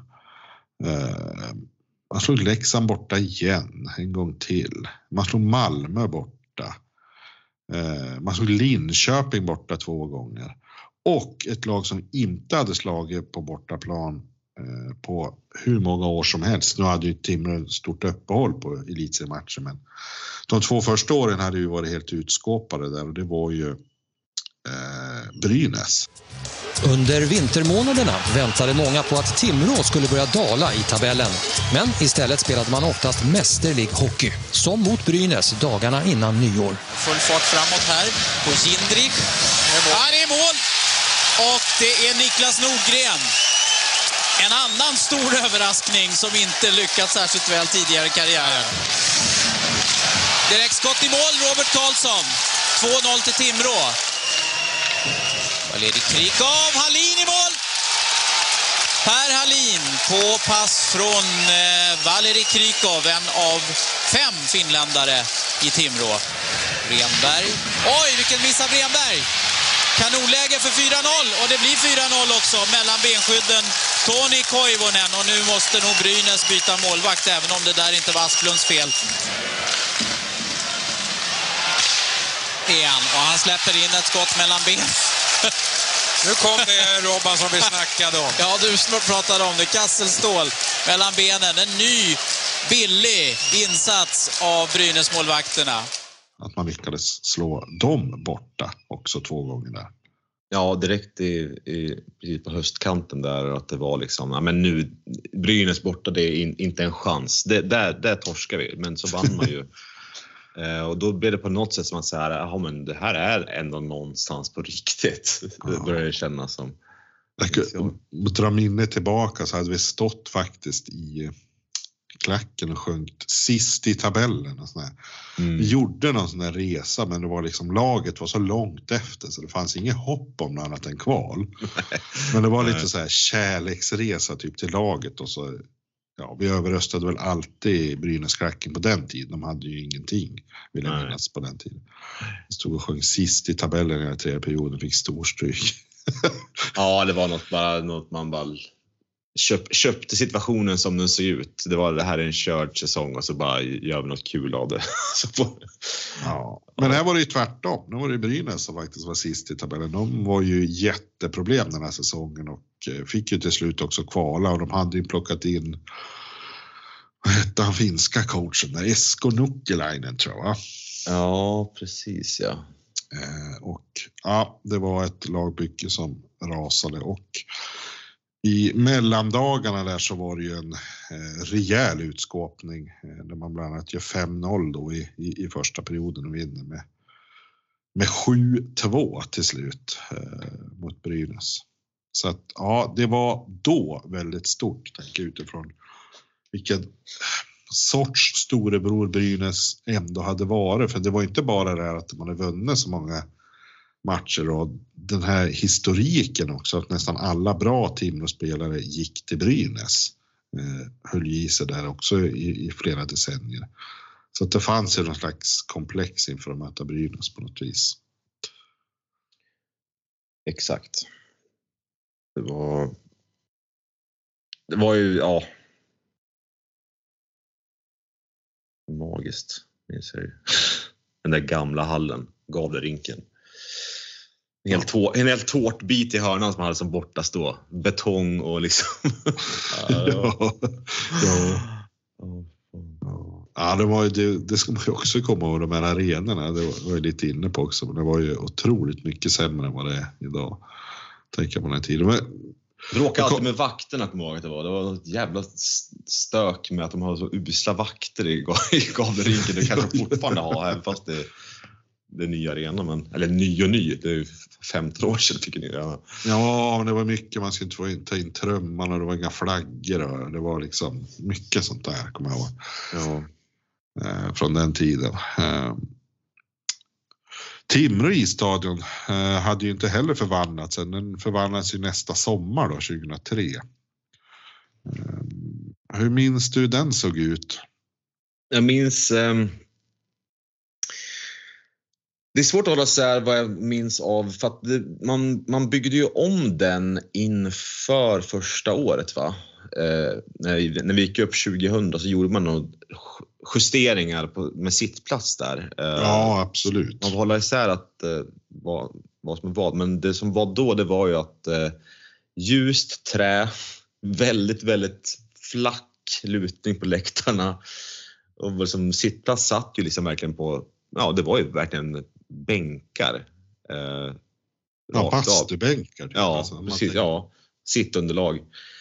Speaker 8: Man slog Leksand borta igen en gång till. Man slog Malmö borta. Man slog Linköping borta 2 gånger. Och ett lag som inte hade slagit på bortaplan på hur många år som helst. Nu hade ju Timrå stort uppehåll på elitseriematcher, men de 2 första åren hade ju varit helt utskåpade där och det var ju Brynäs.
Speaker 10: Under vintermånaderna väntade många på att Timrå skulle börja dala i tabellen. Men istället spelade man oftast mästerlig hockey, som mot Brynäs dagarna innan nyår.
Speaker 7: Full fart framåt här på Jindrik. Här är mål! Och det är Niklas Nordgren. En annan stor överraskning som inte lyckats särskilt väl tidigare i karriären. Direktskott i mål, Robert Karlsson. 2-0 till Timrå. Valeri Krikov, Hallin i mål! Per Hallin på pass från Valeri Krikov, en av 5 finländare i Timrå. Renberg. Oj, vilken miss av Renberg! Kanonläge för 4-0 och det blir 4-0 också mellan benskydden Tony Koivunen och nu måste nog Brynäs byta målvakt även om det där inte var Asplunds fel. igen. Och han släpper in ett skott mellan ben.
Speaker 6: Nu kom det Robban som vi snackade om.
Speaker 7: Ja, du pratade om det. Kasselstål mellan benen. En ny, billig insats av Brynäs-målvakterna.
Speaker 8: Att man lyckades slå dem borta också 2 gånger där.
Speaker 9: Ja, direkt på höstkanten där, att det var liksom, ja, men nu Brynäs borta, det är inte en chans. Där torskar vi, men så vann man ju. Och då blev det på något sätt som att säga, ja, men det här är ändå någonstans på riktigt. Det börjar det kännas som.
Speaker 8: Dra minnet tillbaka så hade vi stått faktiskt i klacken och sjönkt sist i tabellen och sådär. Vi gjorde någon sån där resa, men det var liksom, laget var så långt efter så det fanns inget hopp om något annat än kval. Men det var lite så här kärleksresa typ till laget och så, ja, vi överröstade väl alltid Brynäs-klacken på den tiden. De hade ju ingenting, vill jag minnas, på den tiden. De stod och sjöng sist i tabellen i den 3:e perioden, fick storstryk.
Speaker 9: Ja, det var något man bara köpte situationen som den såg ut. Det här är en körd säsong och så bara gör vi något kul av det.
Speaker 8: Ja. Men här var det ju tvärtom. Nu var det Brynäs som faktiskt var sist i tabellen. De var ju jätteproblem den här säsongen och fick ju till slut också kvala, och de hade ju plockat in, vad hette han, finska coachen där, Esko Nukkelainen tror jag.
Speaker 9: Ja, precis, ja.
Speaker 8: Och ja, det var ett lagbygge som rasade, och i mellandagarna där så var det ju en rejäl utskåpning där man bland annat gör 5-0 då i första perioden och vinner med 7-2 till slut mot Brynäs. Så att ja, det var då väldigt stort, tänker jag, utifrån vilken sorts storebror Brynäs ändå hade varit. För det var inte bara det att man hade vunnit så många matcher och den här historiken också, att nästan alla bra Timrå-spelare gick till Brynäs, höll i sig där också i flera decennier. Så att det fanns ju någon slags komplex inför att möta Brynäs på något vis.
Speaker 9: Exakt. Det var ju, ja, magiskt. Den där gamla hallen, Gavlerinken. En helt tårtbit i hörnan som hade som borta stå. Betong och liksom.
Speaker 8: Ja, det var ju det ska man ju också komma ihåg, de här arenorna. Det var jag lite inne på också, men det var ju otroligt mycket sämre än vad det är idag. Tänker på den här tiden. Men
Speaker 9: det råkade alltid med vakterna, kommer jag ihåg att det var. Det var något jävla stök med att de hade så usla vakter i Gavlerinken. Det kanske fortfarande har, även fast det är nya arena, men eller ny, det är ju 15 år sedan fick ni arena.
Speaker 8: Ja, men det var mycket, man skulle inte få ta in trömmarna och det var inga flaggor och det var liksom mycket sånt där, kommer jag ihåg. Ja. Från den tiden. Timrå isstadion hade ju inte heller förvandlats än. Den förvandlades ju nästa sommar då, 2003. Hur minns du den såg ut?
Speaker 9: Jag minns... Det är svårt att hålla så här vad jag minns av, för att man byggde ju om den inför första året, va? När vi gick upp 2000 så gjorde man nog justeringar med sittplats där.
Speaker 8: Ja, absolut.
Speaker 9: Man får hålla isär att vad som var, men det som var då, det var ju att ljust trä, väldigt, väldigt flack lutning på läktarna, och liksom sittplats satt ju liksom verkligen på, ja, det var ju verkligen bänkar.
Speaker 8: Ja, bastubänkar.
Speaker 9: Ja,
Speaker 8: alltså,
Speaker 9: precis. Ja, sittunderlag.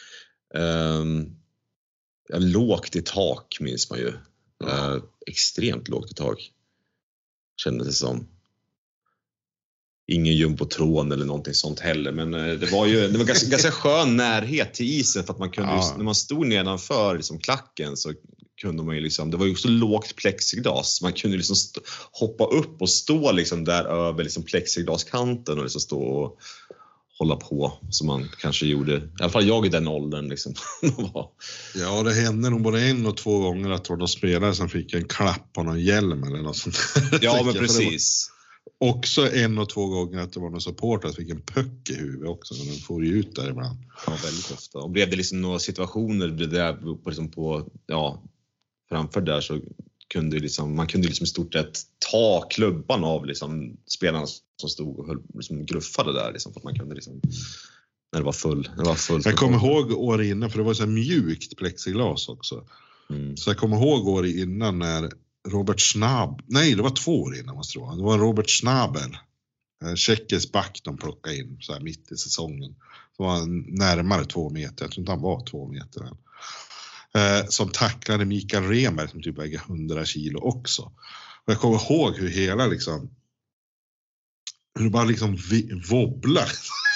Speaker 9: Lågt i tak minns man ju. Extremt lågt i tak. Kändes det som. Ingen jumbotron eller någonting sånt heller. Men det var ganska skön närhet till isen, för att man kunde när man stod nedanför liksom klacken, så kunde man ju liksom, det var ju också lågt plexiglas. Man kunde liksom hoppa upp och stå liksom där över liksom plexiglaskanten och liksom stå och hålla på, som man kanske gjorde, i alla fall jag i den åldern liksom.
Speaker 8: Ja, det hände nog både 1 och 2 gånger att de spelare som fick en klapp på någon hjälm eller något sånt.
Speaker 9: Ja, men precis.
Speaker 8: Också 1 och 2 gånger att det var någon supporter som fick en puck i huvudet också, men den får ju ut där ibland.
Speaker 9: Ja, väldigt ofta. Och blev det liksom några situationer där liksom på framför där, så kunde man kunde liksom i stort sett ta klubban av liksom spelarna som stod och liksom gruffade där liksom, för att man kunde liksom, när det var fullt.
Speaker 8: Jag kommer ihåg år innan, för det var så här mjukt plexiglas också. Så jag kommer ihåg år innan när det var 2 år innan måste det vara. Det var Robert Schnabel, tjeckisk back de plockade in så här mitt i säsongen. Det var närmare 2 meter, jag tror inte han var 2 meter. Som tacklade Mikael Remer som typ väger 100 kilo också. Och jag kommer ihåg hur hela liksom, hur det bara liksom wobblar.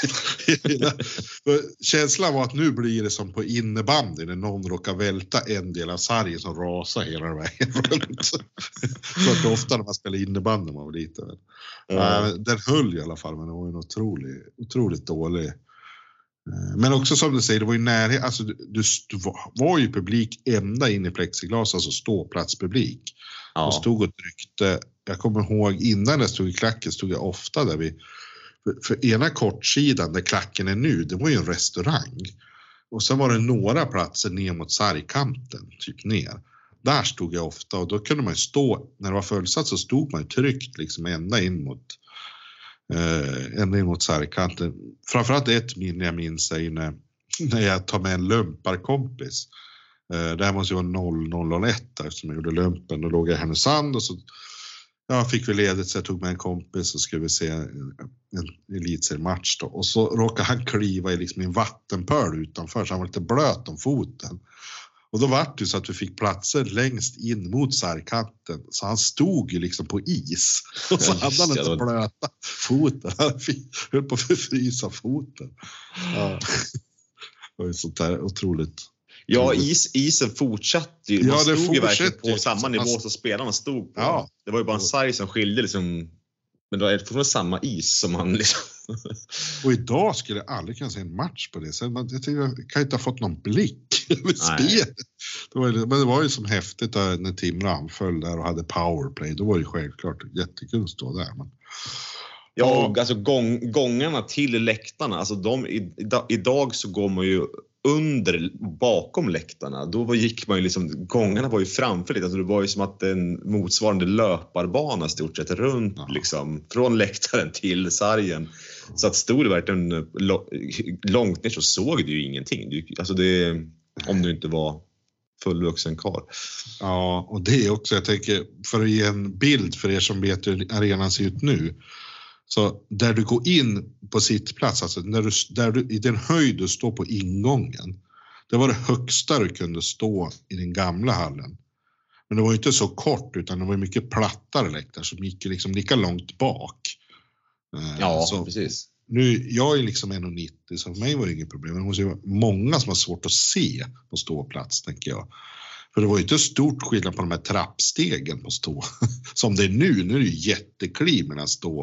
Speaker 8: Känslan var att nu blir det som på innebandy när någon råkar välta en del av sargen som rasar hela vägen runt. Så att ofta när man spelar innebandy man var lite. Den höll i alla fall, men det var en otroligt dålig. Men också som du säger, det var ju närhet, alltså du var ju publik ända in i plexiglas, alltså ståplatspublik. Och stod och tryckte. Jag kommer ihåg innan jag stod i klacken stod jag ofta där för ena kortsidan där klacken är nu, det var ju en restaurang. Och sen var det några platser ner mot sargkanten, typ ner. Där stod jag ofta och då kunde man ju stå, när det var fullsatt så stod man ju tryckt liksom ända in mot sargkanten. Framförallt ett minne jag minns är när jag tar med en lumparkompis. Det här måste ju vara 0001 eftersom jag gjorde lumpen. Då låg jag i Härnösand och så fick vi ledigt så jag tog med en kompis och skulle vi se en elitseriematch då. Och så råkade han kliva i liksom en vattenpöl utanför så han var lite blöt om foten. Och då var det så att vi fick platser längst in mot sargkanten. Så han stod ju liksom på is. Och så hade han inte blöta foten. Han höll på att förfrysa foten. Ja. Det var ju sånt där otroligt.
Speaker 9: Ja, isen fortsatte ju. Man stod ju verkligen på samma nivå som spelarna stod på. Ja. Det var ju bara en sarg som skilde liksom. Men då är det fortfarande samma is som man liksom.
Speaker 8: Och idag skulle jag aldrig kunna se en match på det. Så jag tänkte, jag kan inte ha fått någon blick över spelet. Men det var ju som häftigt när Timrå anföll där och hade powerplay. Då var det självklart jättekul att stå där. Men...
Speaker 9: Ja, och alltså gångarna till läktarna. Alltså idag så går man ju bakom läktarna. Då gick man ju liksom, gångarna var ju framför lite. Alltså det var ju som att en motsvarande löparbana stort sett runt liksom. Från läktaren till sargen. Så att stod det verkligen långt ner så såg du ju ingenting. Alltså om du inte var fullvuxen karl. Ja,
Speaker 8: och det är också, jag tänker, för att ge en bild för er som vet hur arenan ser ut nu. Så där du går in på sittplats, alltså där du, i den höjd du står på ingången, det var det högsta du kunde stå i den gamla hallen. Men det var inte så kort utan det var mycket plattare läktare som gick liksom lika långt bak.
Speaker 9: Ja, så precis.
Speaker 8: Nu, jag är liksom 1,90 så för mig var det inget problem. Men det måste ju vara många som har svårt att se på ståplats, tänker jag. För det var ju inte stort skillnad på de här trappstegen på stå. Som det är nu. Nu är det ju jättekliv mellan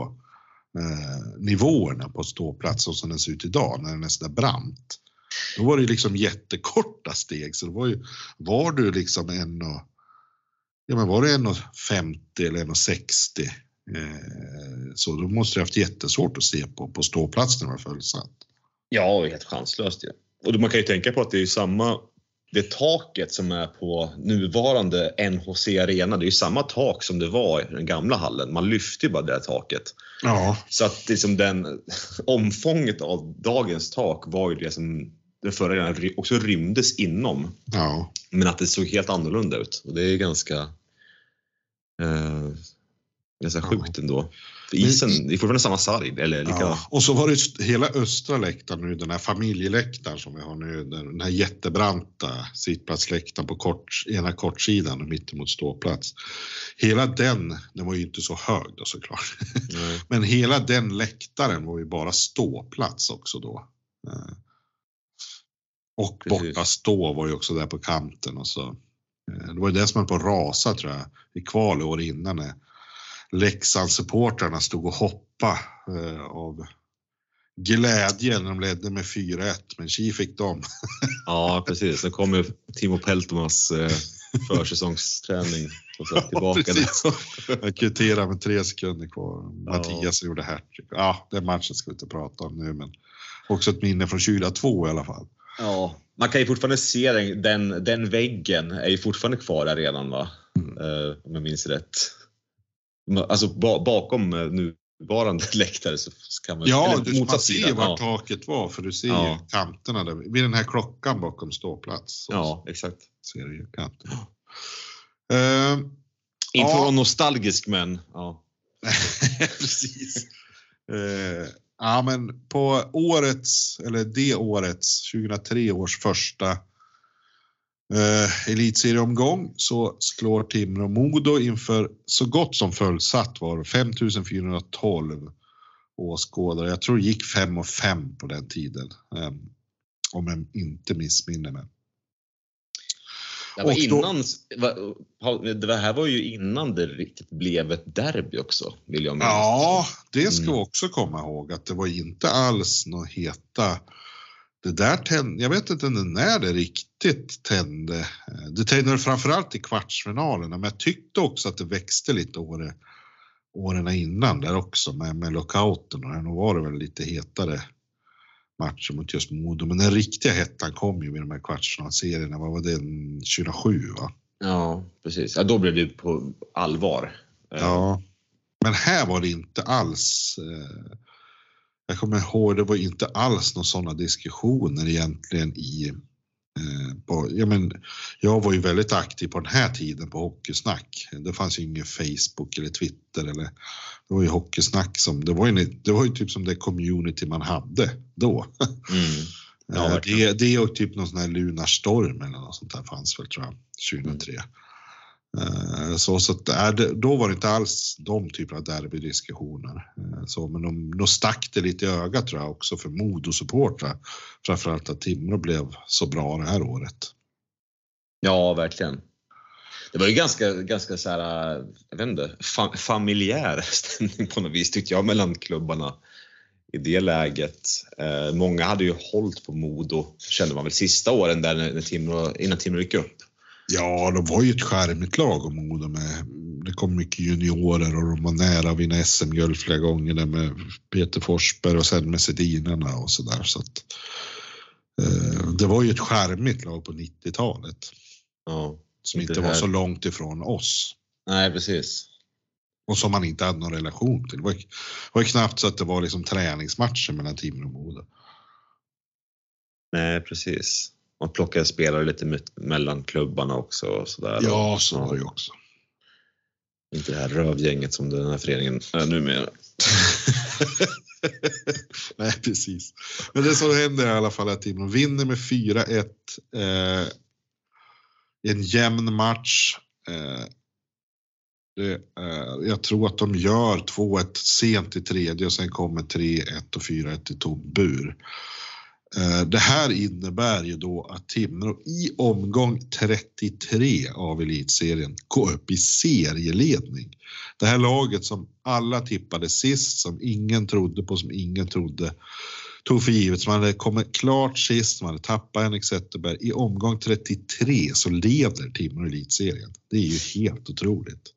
Speaker 8: nivåerna på ståplats och som den ser ut idag när den är så där brant. Då var det liksom jättekorta steg. Så det var du liksom var det 1,50 eller 1,60 så då måste jag haft jättesvårt att se på ståplats när det var fullsatt.
Speaker 9: Ja, helt chanslöst. Ja. Och man kan ju tänka på att det är ju det taket som är på nuvarande NHC Arena, det är ju samma tak som det var i den gamla hallen. Man lyfte ju bara det här taket.
Speaker 8: Ja.
Speaker 9: Så att liksom omfånget av dagens tak var ju det som den förra arenan också rymdes inom.
Speaker 8: Ja.
Speaker 9: Men att det såg helt annorlunda ut. Och det är ganska sjukt ändå. För isen, det är fortfarande samma sarg. Eller lika...
Speaker 8: Ja. Och så var det hela östra läktaren nu, den här familjeläktaren som vi har nu, den här jättebranta sittplatsläktaren på ena kortsidan och mittemot ståplats. Hela den var ju inte så hög då såklart. Men hela den läktaren var ju bara ståplats också då. Och borta stå var ju också där på kanten och så. Det var ju det som höll på att rasa tror jag i kval år innan när Leksandssupportrarna stod och hoppade av glädje när de ledde med 4-1, men Ki fick dem.
Speaker 9: Ja, precis. Sen kommer Timo Peltomas försäsongsträning och så tillbaka.
Speaker 8: Jag kvitterade med 3 sekunder kvar. Mattias gjorde hattrick. Ja, den matchen ska vi inte prata om nu, men också ett minne från 2002 i alla fall.
Speaker 9: Ja, man kan ju fortfarande se den väggen är ju fortfarande kvar där redan, va? om jag minns rätt. Alltså bakom nuvarande läktare så kan man...
Speaker 8: Ja, man ser var taket var, för du ser ju kanterna där. Vid den här klockan bakom ståplats.
Speaker 9: Ja, exakt.
Speaker 8: Ser du ju kanterna.
Speaker 9: Inte vara nostalgisk, men ja.
Speaker 8: Precis. Ja, men på årets 2003 års första elitserieomgång så slår Timrå Modo inför så gott som fullsatt var 5412 åskådare. Jag tror det gick 5-5 på den tiden. Om jag inte missminner mig.
Speaker 9: Det här var ju innan det riktigt blev ett derby också, vill jag minnas.
Speaker 8: Ja, det ska vi också komma ihåg, att det var inte alls något heta. Det där jag vet inte när det riktigt tände. Det tände framförallt i kvartsfinalerna, men jag tyckte också att det växte lite åren innan där också med lockouten, och nu var det väl lite hetare matcher mot just Modo, men den riktiga hettan kom ju med de här kvartsfinalserierna. Vad var det, 2007 va?
Speaker 9: Ja, precis. Ja, då blev det på allvar.
Speaker 8: Ja, men här var det inte alls. Jag kommer ihåg, det var inte alls några sådana diskussioner egentligen jag var ju väldigt aktiv på den här tiden på Hockeysnack. Det fanns ju ingen Facebook eller Twitter eller, det var ju Hockeysnack som det var ju typ som det community man hade då. Ja, det och typ någon sån här Lunarstorm eller något sånt där fanns väl, tror jag, 2003. Så då var det inte alls de typer av derbydiskussioner. Men de stack det lite i ögat, tror jag, också för Modo-supportrar. Framförallt att Timrå blev så bra det här året.
Speaker 9: Ja, verkligen. Det var ju ganska så här, jag vet inte, familjär stämning på något vis, tyckte jag, mellan klubbarna i det läget. Många hade ju hållit på Modo, kände man väl, sista åren där innan Timrå gick upp.
Speaker 8: Ja, de var ju ett skärmigt lag och Modo med. Det kom mycket juniorer och de var nära att vinna SM-guld flera gånger där med Peter Forsberg och sen med Sedinarna och sådär. Så att, det var ju ett skärmigt lag på 90-talet.
Speaker 9: Ja,
Speaker 8: som inte var så långt ifrån oss.
Speaker 9: Nej, precis.
Speaker 8: Och som man inte hade någon relation till. Det var ju knappt så att det var liksom träningsmatcher mellan Timrå och Modo.
Speaker 9: Nej, precis. Man plockade spelare lite mellan klubbarna också. Och sådär.
Speaker 8: Ja, så var det ju också.
Speaker 9: Inte det här rövgänget som den här föreningen är numera.
Speaker 8: Nej, precis. Men det som händer i alla fall att Timrå vinner med 4-1. En jämn match. Jag tror att de gör 2-1 sent i tredje och sen kommer 3-1 och 4-1 i tom bur. Det här innebär ju då att Timrå i omgång 33 av elitserien går upp i serieledning. Det här laget som alla tippade sist, som ingen trodde på, som ingen tog för givet, som hade kommit klart sist, man hade tappat Henrik Zetterberg. I omgång 33 så leder Timrå elitserien. Det är ju helt otroligt.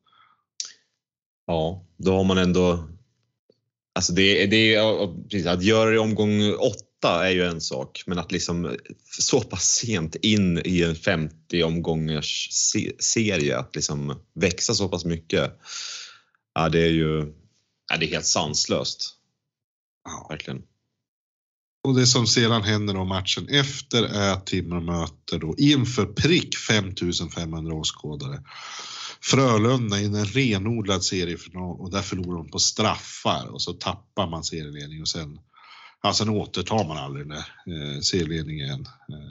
Speaker 9: Ja, då har man ändå, alltså det är att göra det i omgång 8 är ju en sak, men att liksom så pass sent in i en 50 omgångars serie, att liksom växa så pass mycket, ja, det är ju, ja, det är helt sanslöst.
Speaker 8: Ja,
Speaker 9: verkligen.
Speaker 8: Och det som sedan händer då matchen efter är att Timrå möter då inför prick 5500 åskådare Frölunda i en renodlad seriefinal, och där förlorar de på straffar och så tappar man serieledning och sen återtar man aldrig den där serieledningen igen.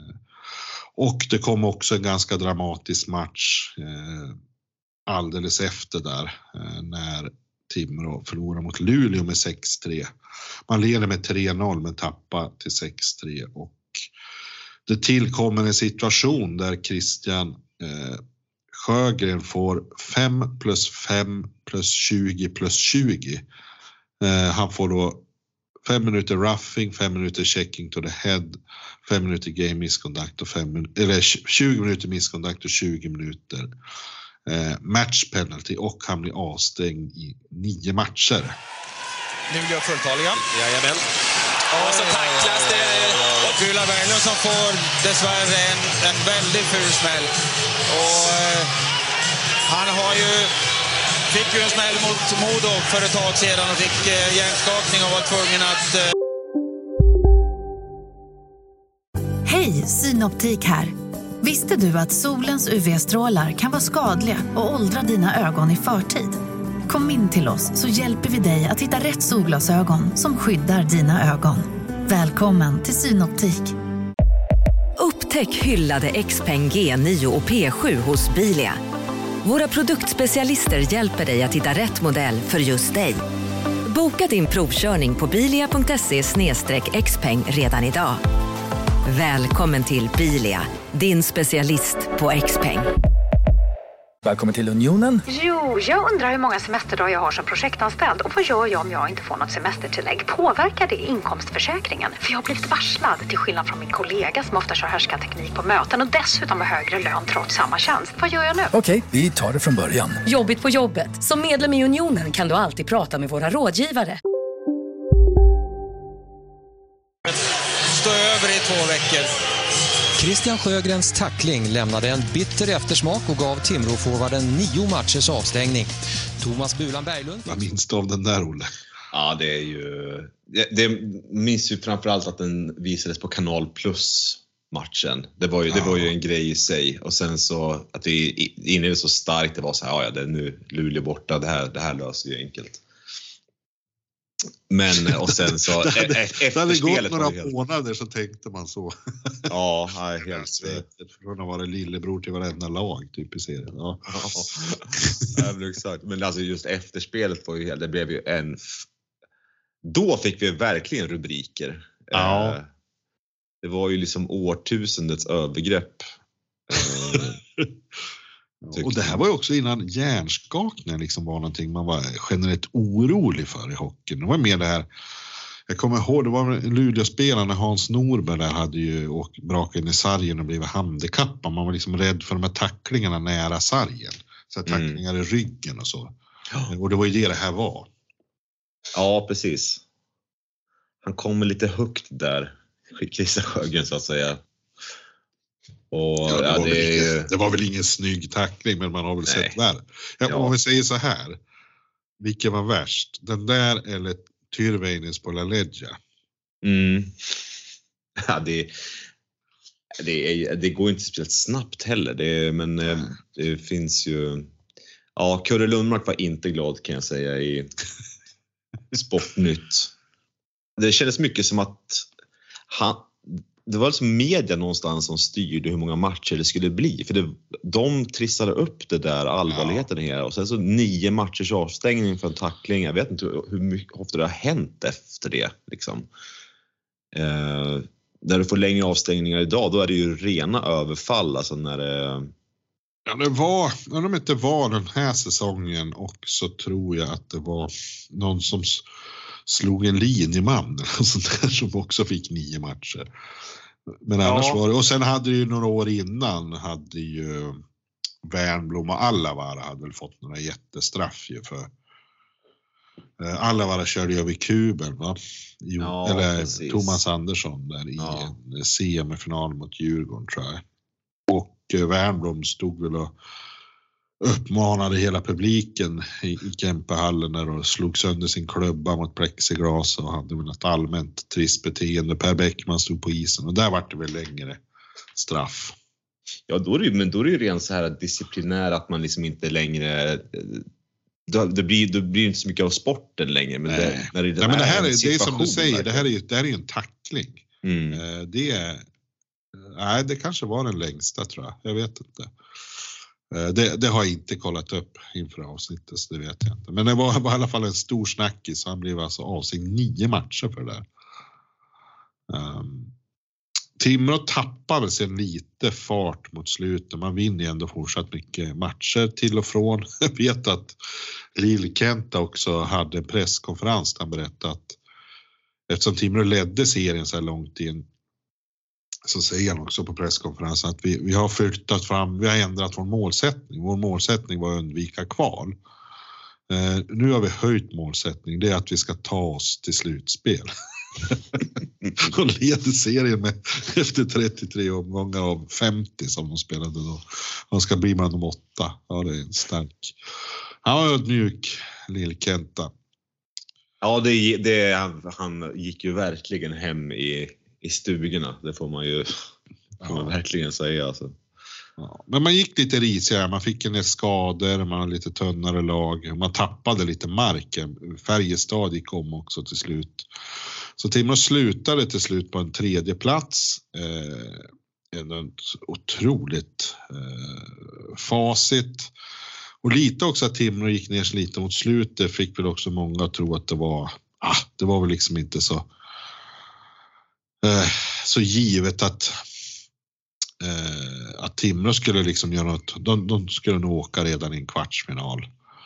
Speaker 8: Och det kom också en ganska dramatisk match alldeles efter där när Timrå förlorar mot Luleå med 6-3. Man leder med 3-0 men tappar till 6-3, och det tillkommer en situation där Christian Sjögren får 5 plus 5 plus 20 plus 20. Han får då 5 minuter roughing, 5 minuter checking to the head, 5 minuter game misconduct och 20 minuter misconduct och 20 minuter match penalty, och han blir avstängd i 9 matcher.
Speaker 11: Nu vill jag fulltaliga. Jajamän. Och så tacklas det. Och Ulla Berglund som får dessvärre en väldigt ful smäll. Och Han fick ju en smäll mot Modo för ett tag sedan och fick hjärnskakning och var tvungen att...
Speaker 12: Hej, Synoptik här. Visste du att solens UV-strålar kan vara skadliga och åldra dina ögon i förtid? Kom in till oss så hjälper vi dig att hitta rätt solglasögon som skyddar dina ögon. Välkommen till Synoptik.
Speaker 13: Upptäck hyllade XPeng G9 och P7 hos Bilia. Våra produktspecialister hjälper dig att hitta rätt modell för just dig. Boka din provkörning på bilia.se/xpeng redan idag. Välkommen till Bilia, din specialist på XPeng.
Speaker 14: Välkommen till Unionen.
Speaker 15: Jo, jag undrar hur många semesterdagar jag har som projektanställd och vad gör jag om jag inte får något semestertillägg? Påverkar det inkomstförsäkringen? För jag har blivit varslad, till skillnad från min kollega som ofta kör härskarteknik på möten och dessutom har högre lön trots samma tjänst. Vad gör jag nu?
Speaker 14: Okej, vi tar det från början.
Speaker 13: Jobbigt på jobbet. Som medlem i Unionen kan du alltid prata med våra rådgivare.
Speaker 11: Stå över i 2 veckor.
Speaker 10: Christian Sjögrens tackling lämnade en bitter eftersmak och gav Timrå-forwarden 9 matchers avstängning. Thomas Bulan Berglund.
Speaker 8: Vad minns du av den där, Olle?
Speaker 9: Ja, det är ju... Det minns ju framförallt att den visades på Kanal Plus matchen. Det var ju en grej i sig. Och sen så att det inleddes så starkt, det var så här, ja det är nu Luleå borta, det här löser ju enkelt. Men och sen så
Speaker 8: efter det gått några månader så tänkte man så.
Speaker 9: Ja, helt
Speaker 8: säkert. Från att vara lillebror till varenda lag typ i serien. Ja.
Speaker 9: Exakt. Men alltså just efterspelet var ju det blev ju då fick vi verkligen rubriker.
Speaker 8: Ja.
Speaker 9: Det var ju liksom årtusendets övergrepp.
Speaker 8: Och det här var ju också innan hjärnskakningen liksom var någonting man var generellt orolig för i hockeyn. Det var mer det här, jag kommer ihåg, det var Luleå-spelarna Hans Norberg där hade ju brakat in i sargen och blivit handikappad. Man var liksom rädd för de här tacklingarna nära sargen. Så tacklingar i ryggen och så. Och det var ju det här var.
Speaker 9: Ja, precis. Han kommer lite högt där, Christian Sjögren så att säga. Och
Speaker 8: det var väl ingen snygg tackling, men man har väl sett värre. Om vi säger så här, vilken var värst? Den där eller Tyrväinens på La Ledja?
Speaker 9: Ja, det går inte speciellt snabbt heller. Men det finns ju... Ja, Kurre Lundmark var inte glad kan jag säga i Sportnytt. Det kändes mycket som att det var liksom media någonstans som styrde hur många matcher det skulle bli. För de trissade upp det där allvarligheten här. Och sen så 9 matchers avstängning för en tackling. Jag vet inte hur ofta det har hänt efter det. Liksom. När du får längre avstängningar idag, då är det ju rena överfall. Alltså när det...
Speaker 8: Ja, när de inte var den här säsongen, och så tror jag att det var någon som slog en linjeman och sånt där, som också fick 9 matcher. Men annars var det, och sen hade det ju några år innan hade ju Wernbloom och Allavara hade väl fått några jättestraff ju för Allavara körde ju över kuben, va? Eller precis. Thomas Andersson där i en semifinal mot Djurgården tror jag. Och Wernbloom stod väl och uppmanade hela publiken i Kempehallen där och slog sönder sin klubba mot plexiglas och hade väl ett allmänt trist beteende. Per Bäckman stod på isen och där var det väl längre straff.
Speaker 9: Ja, då är det ju rent så här disciplinär att man liksom inte längre... Det blir inte så mycket av sporten längre. Men det
Speaker 8: här är som du säger, det här är ju en tackling. Det kanske var den längsta tror jag. Jag vet inte. Det har jag inte kollat upp inför avsnittet, så det vet jag inte. Men det var i alla fall en stor snackis. Han blev alltså avstängd 9 matcher för det där. Timrå tappar väl sen lite fart mot slutet. Man vinner ju ändå fortsatt mycket matcher till och från. Jag vet att Lill-Kenta också hade en presskonferens där han berättade att eftersom Timrå ledde serien så här långt in, så säger han också på presskonferensen att vi har flyttat fram, vi har ändrat vår målsättning. Vår målsättning var att undvika kval. Nu har vi höjt målsättning, det är att vi ska ta oss till slutspel. Och leder serien med efter 33 omgångar av 50 som de spelade då. De ska bli med de 8. Ja, det är en stark. Han var ödmjuk, Lill-Kenta.
Speaker 9: Ja, han gick ju verkligen hem i stugorna. Det får man verkligen säga. Alltså.
Speaker 8: Ja, men man gick lite risigare, man fick en del skador, man hade lite tunnare lag, man tappade lite marken. Färjestad gick om också till slut. Så Timrå slutade till slut på en 3:e plats. En otroligt facit. Och lite också att Timrå gick ner sig lite mot slutet fick väl också många att tro att det var väl liksom inte så givet att Timrå skulle liksom göra något. De skulle nog åka redan i en kvartsfinal.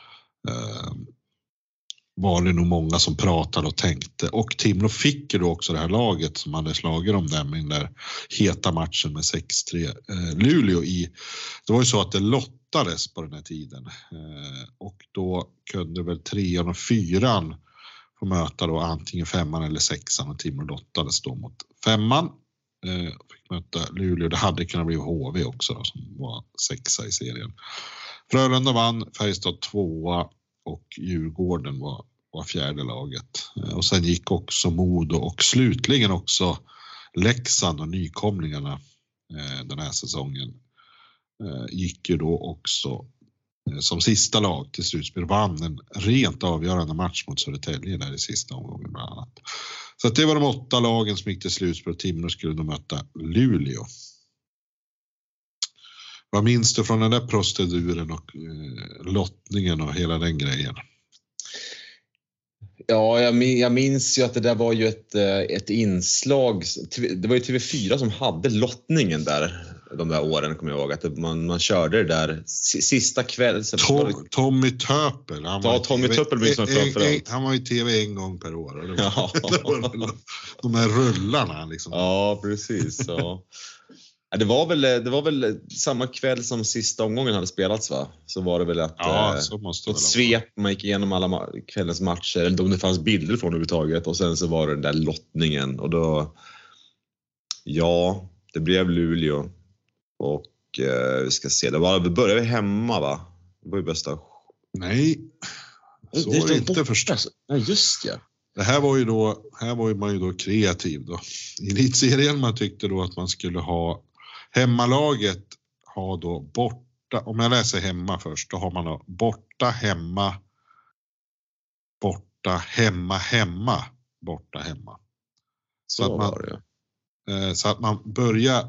Speaker 8: Var det nog många som pratade och tänkte. Och Timrå fick ju då också det här laget som hade slagit om dem i den där heta matchen med 6-3 Luleå i. Det var ju så att det lottades på den här tiden. Och då kunde väl 3:an och 4:an få möta då antingen 5:an eller 6:an, och Timrå lottades då mot 5:an. Fick möta Luleå. Det hade kunnat bli HV också då, som var 6:a i serien. Frölunda vann, Färjestad 2:a och Djurgården var 4:e laget. Och sen gick också Modo och slutligen också Leksand och nykomlingarna den här säsongen gick ju då också som sista lag till slutspel, vann en rent avgörande match mot Södertälje där i sista omgången bland annat. Så att det var de 8 lagen som gick till slutspel, och Timrå skulle då möta Luleå. Vad minns du från den där proceduren och lottningen och hela den grejen?
Speaker 9: Ja, jag minns ju att det där var ju ett inslag. Det var ju TV4 som hade lottningen där de där åren, kommer jag ihåg. Att man körde det där sista kväll.
Speaker 8: Tommy Töpel.
Speaker 9: Tommy Töpel minns man framförallt.
Speaker 8: Han var i TV en gång per år. Och det var de här rullarna liksom.
Speaker 9: Ja, precis. Ja. Det var väl samma kväll som sista omgången hade spelats, va? Så var det väl ett svep, man gick igenom alla kvällens matcher, eller om det fanns bilder från överhuvudtaget, och sen så var det den där lottningen, och då det blev Luleå, och vi ska se, vi började hemma, va? Det var ju bästa.
Speaker 8: Nej, så var det inte förstås.
Speaker 9: Ja, just det.
Speaker 8: Det här var ju man ju då kreativ då. I elitserien man tyckte då att man skulle ha hemmalaget ha då borta, om jag läser hemma först, då har man då borta, hemma, borta, hemma, hemma, borta, hemma. Så att man börjar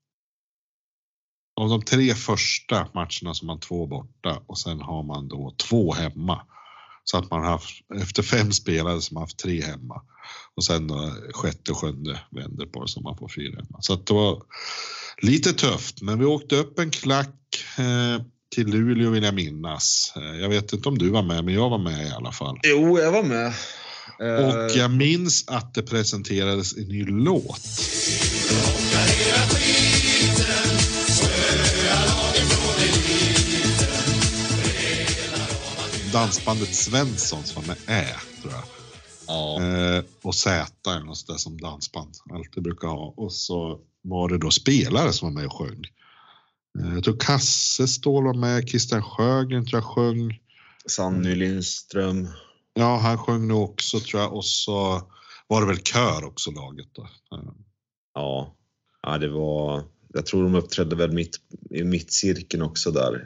Speaker 8: av de 3 första matcherna som man 2 borta, och sen har man då 2 hemma. Så att man haft, efter 5 spelare som haft 3 hemma. Och sen då 6:e och 7:e vänder på det, så man får 4 hemma. Så att det var lite tufft. Men vi åkte upp en klack till Luleå, vill jag minnas. Jag vet inte om du var med, men jag var med i alla fall.
Speaker 9: Jo, jag var med.
Speaker 8: Och jag minns att det presenterades en ny låt. Dansbandet Svensson som var med tror jag. Ja. Och Z eller något där som dansband alltid brukar ha. Och så var det då spelare som var med och sjöng. Jag tror Kasse Ståhl var med, Christian Sjögren tror jag sjöng.
Speaker 9: Sanny Lindström.
Speaker 8: Ja, han sjöng nog också tror jag. Och så var det väl kör också laget då.
Speaker 9: Ja, det var... Jag tror de uppträdde väl i mittcirkeln också där.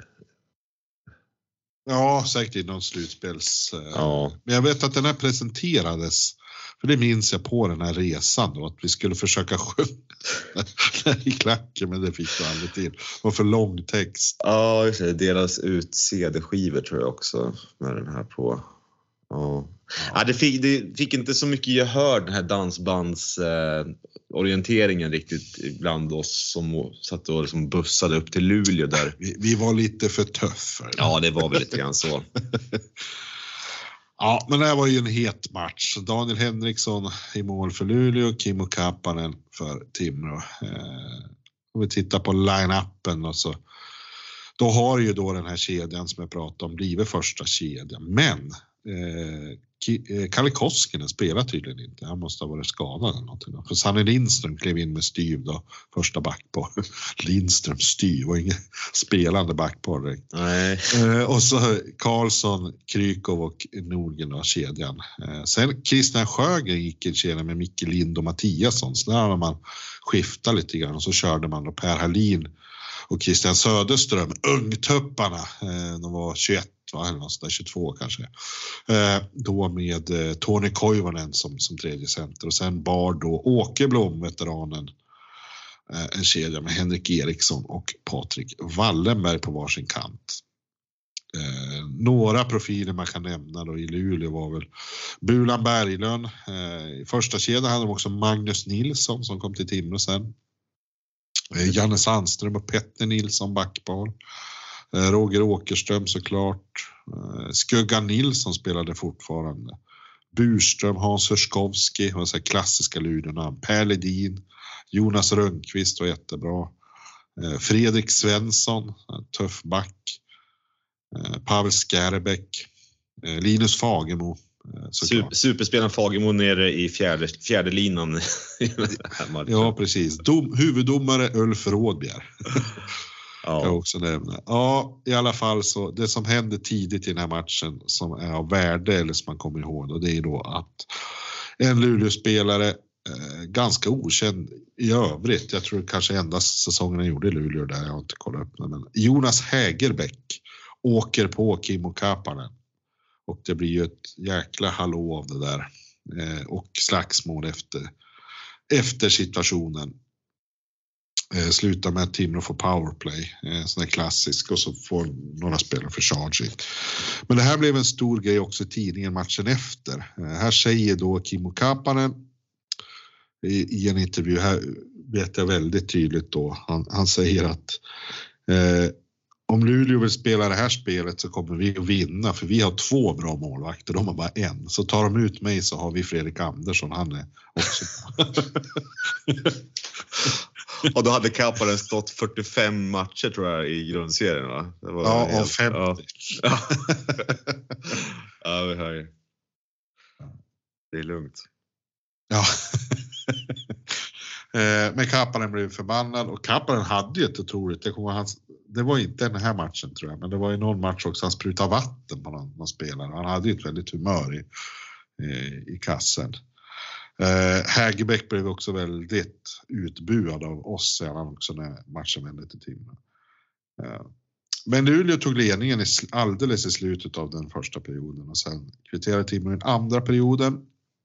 Speaker 8: Ja, säkert i någon slutspels... Men jag vet att den här presenterades, för det minns jag på den här resan då, att vi skulle försöka sjunga i klacken, men det fick du aldrig till. Det var för lång text.
Speaker 9: Ja, just det. Delas ut CD-skivor tror jag också med den här på. Ja, det fick inte så mycket gehör, den här dansbandsorienteringen riktigt bland oss som satt och liksom bussade upp till Luleå där.
Speaker 8: Vi var lite för tuffa.
Speaker 9: Ja, det var väl lite grann så.
Speaker 8: Ja, men det här var ju en het match. Daniel Henriksson i mål för Luleå, Kimmo Kappanen för Timrå. Om vi tittar på line-upen och så, då har ju då den här kedjan som jag pratade om blivit första kedjan. Men Kalle Koskinen spelar tydligen inte. Han måste ha varit skadad eller någonting. För Sanne Lindström klev in med Styv då. Första backpar. Lindström, Styv och ingen spelande backpar direkt.
Speaker 9: Nej.
Speaker 8: Och så Karlsson, Krykov och Nordgren och kedjan. Sen Christian Sjögren gick i kedjan med Micke Lind och Mattiasson. Så där har man skiftat lite grann och så körde man då Per Hallin och Christian Söderström, ungtupparna. De var 21 eller någonstans, 22 kanske. Då med Tony Koivunen som tredje center och sen bar då Åkerblom, veteranen, en kedja med Henrik Eriksson och Patrik Wallenberg på varsin kant. Några profiler man kan nämna då i Luleå var väl Bulan Berglund. I första kedjan hade de också Magnus Nilsson som kom till Timrå sen. Janne Sandström och Petter Nilsson backpar. Roger Åkerström såklart. Skuggan Nilsson spelade fortfarande. Burström, Hans Hörskovski och så klassiska Luleånamn. Per Ledin, Jonas Rönnqvist var jättebra. Fredrik Svensson, tuff back. Pavel Skärbäck. Linus Fagemo.
Speaker 9: Superspelaren Fagemo nere i fjärde linan.
Speaker 8: Ja, precis. Huvuddomare Ulf Rådbjer. Ja. Jag också nämna. Ja, i alla fall så det som hände tidigt i den här matchen som är av värde eller som man kommer ihåg då, det är då att en Luleå-spelare ganska okänd i övrigt, jag tror kanske endast säsongen han gjorde i Luleå där, jag har inte kollat upp det, men Jonas Hägerbäck åker på Kimmo Kapanen och det blir ju ett jäkla hallå av det där och slagsmål efter situationen. Slutar med att Timrå får powerplay, sån här klassisk, och så får några spelare för charging. Men det här blev en stor grej också i tidningen matchen efter. Här säger då Kimmo Kapanen i en intervju, här vet jag väldigt tydligt då, han säger att om Luleå vill spela det här spelet så kommer vi att vinna, för vi har 2 bra målvakter, de har bara en. Så tar de ut mig så har vi Fredrik Andersson, han är också
Speaker 9: och då hade Kapanen stått 45 matcher tror jag i grundserien, va? Det var
Speaker 8: ja, av 50.
Speaker 9: Ja. Ja, vi hör ju. Det är lugnt.
Speaker 8: Ja. Men Kapanen blev förbannad och Kapanen hade ju ett otroligt, det var inte den här matchen tror jag, men det var ju någon match också han sprutade vatten på någon spelare. Han hade ju ett väldigt humör i kassen. Hägerbäck blev också väldigt utbuad av oss sedan också när matchen vände till Timrå. Men Luleå tog ledningen alldeles i slutet av den första perioden och sen kvitterade Timrå i den andra perioden.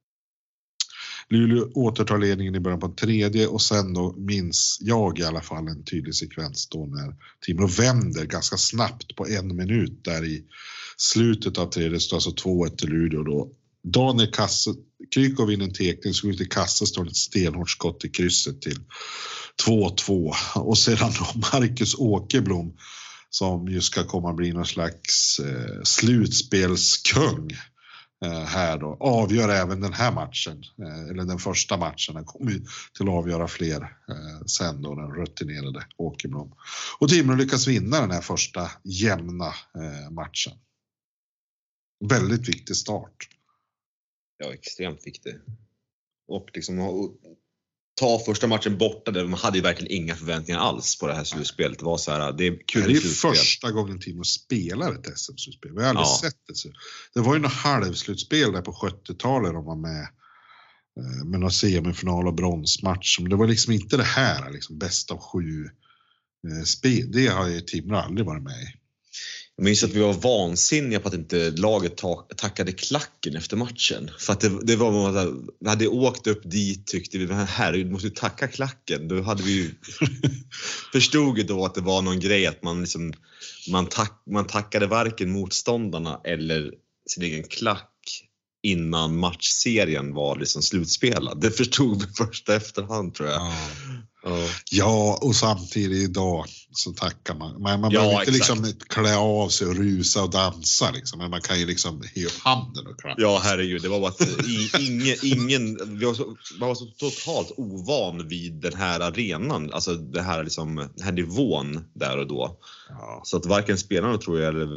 Speaker 8: Luleå återtar ledningen i början på den tredje och sen då minns jag i alla fall en tydlig sekvens då när Timrå vänder ganska snabbt på 1 minut där i slutet av tredje, står alltså 2-1 till Luleå då. Daniel Krykov vinner en tekning, så ut i kassa står ett stenhårt skott i krysset till 2-2 och sedan då Marcus Åkerblom som ju ska komma bli någon slags slutspelskung här då, avgör även den här matchen, eller den första matchen. Han kommer ju till att avgöra fler sen då, den rutinerade Åkerblom. Och Timrå lyckas vinna den här första jämna matchen. Väldigt viktig start.
Speaker 9: Ja, extremt viktig. Och liksom ta första matchen borta där man hade ju verkligen inga förväntningar alls på det här slutspelet. Det var så här, det är kul.
Speaker 8: Det är första gången Timrå spelar ett SM-slutspel. Vi har aldrig sett det så. Det var ju något halvslutspel där på 70-talet de var med någon semifinal och bronsmatch. Men det var liksom inte det här liksom bäst av 7 spel. Det har ju Timrå aldrig varit med i.
Speaker 9: Jag minns att vi var vansinniga på att inte laget tackade klacken efter matchen. För att det var, vi hade åkt upp dit, tyckte vi, herregud, vi måste tacka klacken. Då hade vi ju förstod ju då att det var någon grej att man liksom, man tackade varken motståndarna eller sin egen klack innan matchserien var liksom slutspelad. Det förstod vi först efterhand, tror jag.
Speaker 8: Ja, och samtidigt idag så tackar man. Man behöver inte liksom klä av sig och rusa och dansa liksom. Men man kan ju liksom ge upp handen och klappa.
Speaker 9: Ja, herregud. Det var bara att vi var så totalt ovan vid den här arenan. Alltså det här liksom, den här nivån där och då. Ja. Så att varken spelarna, tror jag, eller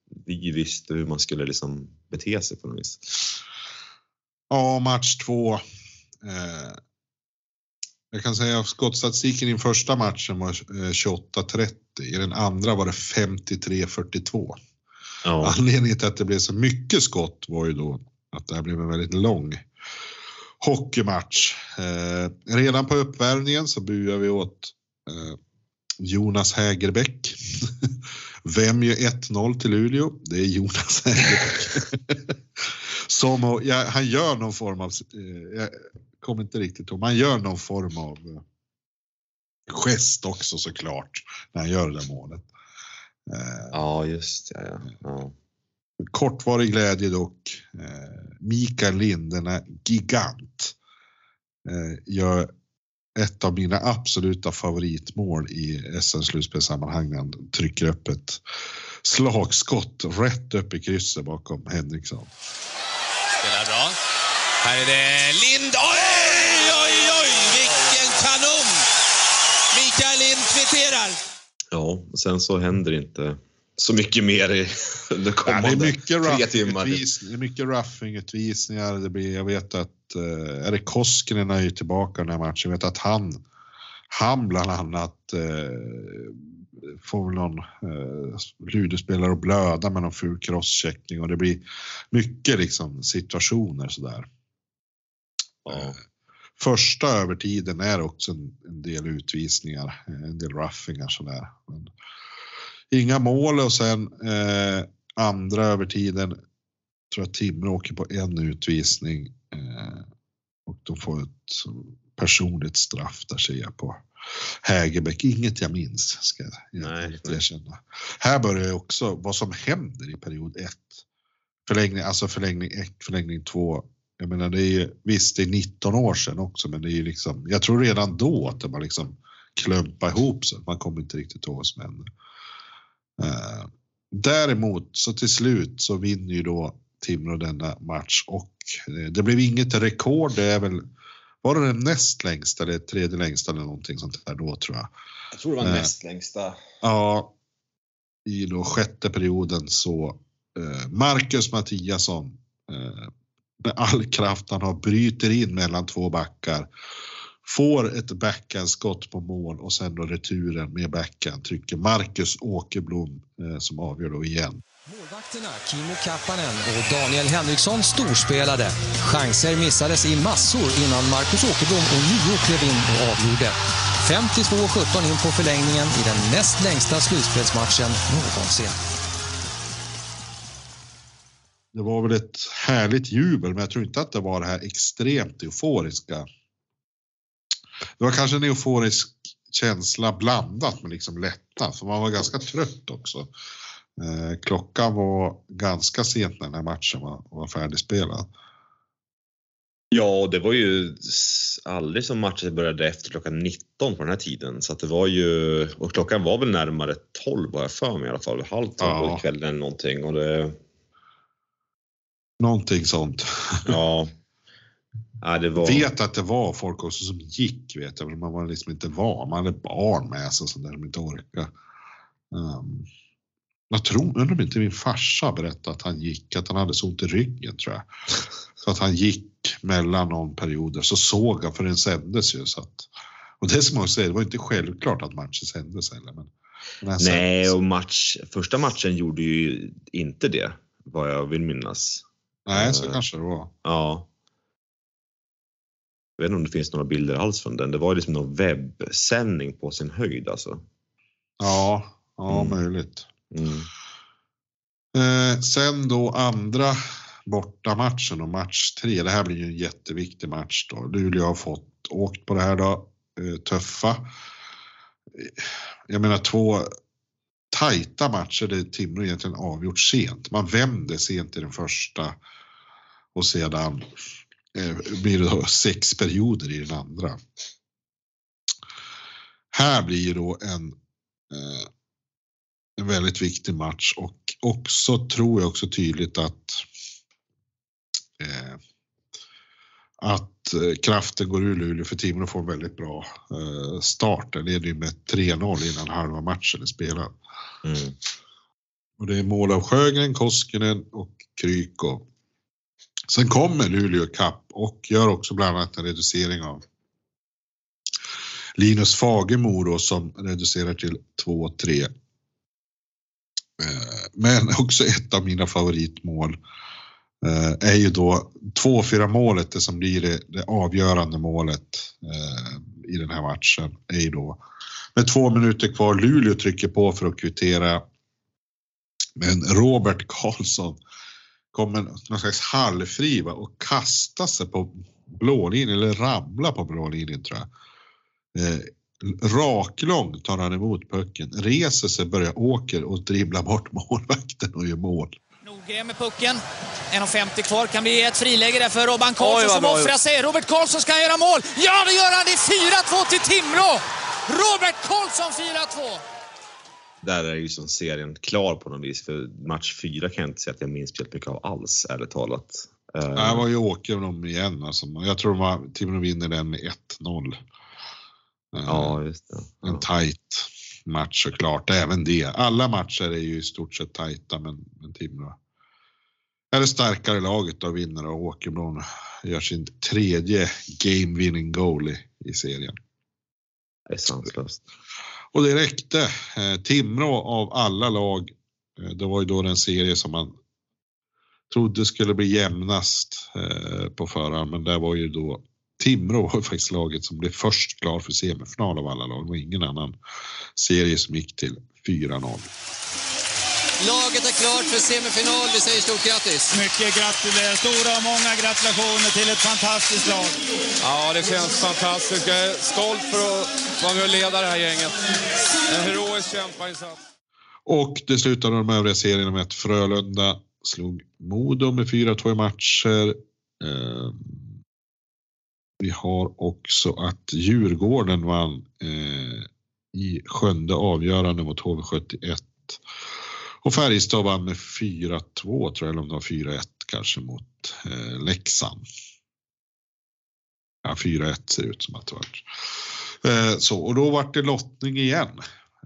Speaker 9: vi visste hur man skulle liksom bete sig på något vis.
Speaker 8: Ja, match 2. Jag kan säga att skottstatistiken i den första matchen var 28-30. I den andra var det 53-42. Ja. Anledningen till att det blev så mycket skott var ju då att det här blev en väldigt lång hockeymatch. Redan på uppvärmningen så buar vi åt Jonas Hägerbäck. Vem gör 1-0 till Luleå? Det är Jonas Hägerbäck. Han gör någon form av... jag kommer inte riktigt ihåg. Man gör någon form av gest också såklart när han gör det där målet.
Speaker 9: Ja, just ja.
Speaker 8: Kortvarig glädje dock. Mikael Lind, denna gigant, gör ett av mina absoluta favoritmål i SM-slutspelssammanhang. Han trycker upp ett slagskott rätt upp i krysset bakom Henriksson.
Speaker 11: Spelar bra. Här är det Lind. Oj, vilken kanon! Mikael Lind kvitterar.
Speaker 9: Ja, och sen så händer inte så mycket mer i det kommande 3 timmar.
Speaker 8: Det är mycket roughing-utvisningar. Det blir, jag vet att är det Koskinen är ju tillbaka den här matchen. Jag vet att han bland annat får väl någon Luleå-spelare att blöda med någon ful crosscheckning, och det blir mycket liksom situationer sådär.
Speaker 9: Ja.
Speaker 8: Första övertiden är också en del utvisningar, en del roughingar sådär. Men inga mål, och sen andra övertiden tror jag Timrå åker på en utvisning och de får ett personligt straff där, ser jag på Hägerbäck. Inget jag minns, ska jag erkänna. Här börjar också vad som händer i period 1. Förlängning 1, förlängning 2. Jag menar, det är visst, det är 19 år sedan också, men det är liksom, jag tror redan då att det var liksom klumpa ihop sig. Man kommer inte riktigt ihåg vad som hände. Däremot så till slut så vinner ju då Timrå denna match, och det blev inget rekord. Det är väl, var det den näst längsta eller tredje längsta eller någonting sånt där då, tror jag.
Speaker 9: Jag tror det var näst längsta.
Speaker 8: Ja, i då sjätte perioden så Marcus Mattiasson med all kraft han har bryter in mellan två backar, får ett backhandskott på mål, och sen då returen med backhand trycker Marcus Åkerblom som avgör då igen.
Speaker 10: Målvakterna Kimmo Kappanen och Daniel Henriksson storspelade. Chanser missades i massor innan Marcus Åkerblom och Nio klev in och avgjorde. 52-17 in på förlängningen i den näst längsta slutspelsmatchen någonsin.
Speaker 8: Det var väl ett härligt jubel, men jag tror inte att det var det här extremt euforiska. Det var kanske en euforisk känsla blandat med liksom lätta, för man var ganska trött också. Klockan var ganska sent när den här matchen var färdigspelad.
Speaker 9: Ja, det var ju aldrig som matchen började efter klockan 19 på den här tiden. Så att det var ju, och klockan var väl närmare 12 var jag för mig i alla fall. 11:30 på kvällen eller någonting. Och det...
Speaker 8: Någonting sånt.
Speaker 9: Ja. Ja, det var...
Speaker 8: Vet att det var folk också som gick, vet jag, men man var liksom inte van. Man hade barn med sig så där de inte orkade. Jag undrar om inte min farsa berättade att han gick, att han hade så ont i ryggen, tror jag. Så att han gick mellan någon perioder, så såg han, för den sändes ju. Så att, och det som jag säger, det var inte självklart att matchen sändes heller. Men
Speaker 9: nej, och första matchen gjorde ju inte det, vad jag vill minnas.
Speaker 8: Nej, så kanske det var.
Speaker 9: Ja. Jag vet inte om det finns några bilder alls från den. Det var liksom någon webbsändning på sin höjd alltså.
Speaker 8: Ja, möjligt. Sen då andra bortamatchen och match 3. Det här blir ju en jätteviktig match då. Luleå har åkt på det här då. Tuffa. Jag menar 2 tajta matcher där Timrå egentligen avgjort sent. Man vände sent i den första, och sedan blir det då 6 perioder i den andra. Här blir då en väldigt viktig match, och också tror jag också tydligt att kraften går ur Luleå, för Timrå får en väldigt bra start. Det leder ju med 3-0 innan halva matchen är spelad. Och det är mål av Sjögren, Koskinen och Krykov. Sen kommer Luleå kapp och gör också bland annat en reducering av Linus Fagemo då, som reducerar till 2-3. Men också ett av mina favoritmål är ju då 2-4 målet, det som blir det avgörande målet i den här matchen, är ju då med 2 minuter kvar. Luleå trycker på för att kvittera, men Robert Karlsson kommer någon slags halvfri och kastar sig på blålinjen, eller ramlar på blålinjen tror jag. Raklång tar han emot pucken, reser sig, börjar åker och dribblar bort målvakten och gör mål.
Speaker 16: Noga med pucken, 1:50 kvar, kan bli ett friläge där för Robban Karlsson som offrar sig. Robert Karlsson ska göra mål, ja det gör han, det är 4-2 till Timrå. Robert Karlsson 4-2.
Speaker 9: Där är ju som serien klar på något vis, för match 4 kan jag inte säga att jag minns mycket av alls, ärligt talat.
Speaker 8: Det var ju åker de igen alltså. Jag tror Timrå vinner den med 1-0.
Speaker 9: Ja, just det. Ja.
Speaker 8: En tight match såklart, även det. Alla matcher är ju i stort sett tajta, men Timrå är det starkare laget och vinner, och Åkerblom gör sin 3:e game-winning goal i serien.
Speaker 9: Det är sanslöst.
Speaker 8: Och det räckte. Timrå av alla lag, det var ju då den serie som man trodde skulle bli jämnast på förhand, men det var ju då Timrå var faktiskt laget som blev först klar för semifinal av alla lag. Det var ingen annan serie som gick till 4-0.
Speaker 10: Laget är klart för semifinal. Vi säger stort grattis.
Speaker 16: Mycket gratulerar. Stora och många gratulationer till ett fantastiskt lag.
Speaker 11: Ja, det känns fantastiskt. Jag är stolt för att vara med och leda det här gänget. En heroisk kämpainsats.
Speaker 8: Och det slutade de övriga serierna med att Frölunda slog Modo med 4-2 matcher. Vi har också att Djurgården vann i 7:e avgörande mot HV71. Och Färjestad vann med 4-2 tror jag, eller om det var 4-1 kanske mot Leksand. Ja, 4-1 ser ut som att det var. Så, och då var det lottning igen.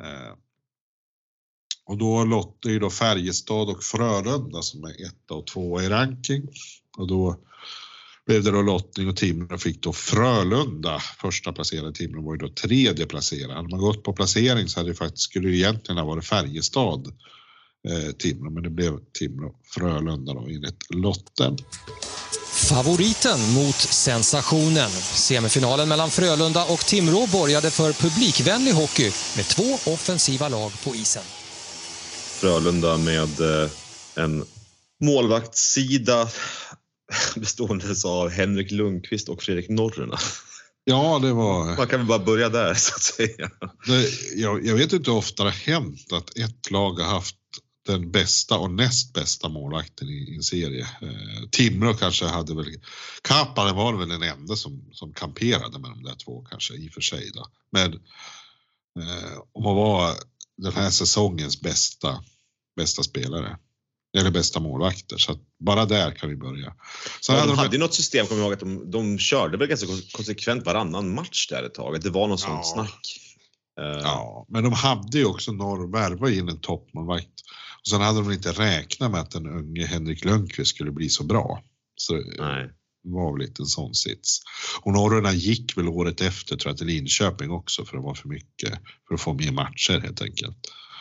Speaker 8: Och då lottade ju då Färjestad och Frölunda som är 1 och 2 i ranking. Och då blev det då lottning och Timrå fick då Frölunda första placerade. Timrå var ju då 3:e placerad. Hade man gått på placering så hade det faktiskt, skulle det egentligen ha varit Färjestad Timrå, men det blev Timrå Frölunda då enligt lotten.
Speaker 10: Favoriten mot sensationen. Semifinalen mellan Frölunda och Timrå började för publikvänlig hockey med 2 offensiva lag på isen.
Speaker 9: Frölunda med en målvaktssida bestående av Henrik Lundqvist och Fredrik Norrena.
Speaker 8: Ja, det var...
Speaker 9: Man kan väl bara börja där så att säga.
Speaker 8: Jag vet inte hur ofta det har hänt att ett lag har haft den bästa och näst bästa målvakten i en serie. Timrå kanske hade väl... Kapanen var väl den enda som kamperade med de där två kanske i och för sig då. Men om man var den här säsongens bästa spelare. Eller bästa målvakter. Så att bara där kan vi börja. Så
Speaker 9: ja, de hade ju något system, kommer jag ihåg, att de körde väl ganska konsekvent varannan match där ett tag. Det var något sånt snack.
Speaker 8: Ja, men de hade ju också värva in en toppmålvakt. Och sen hade de inte räknat med att den unge Henrik Lundqvist skulle bli så bra. Så det var väl lite en sån sits. Och Norrarna gick väl året efter tror jag till Linköping också för att vara för mycket. För att få mer matcher helt enkelt.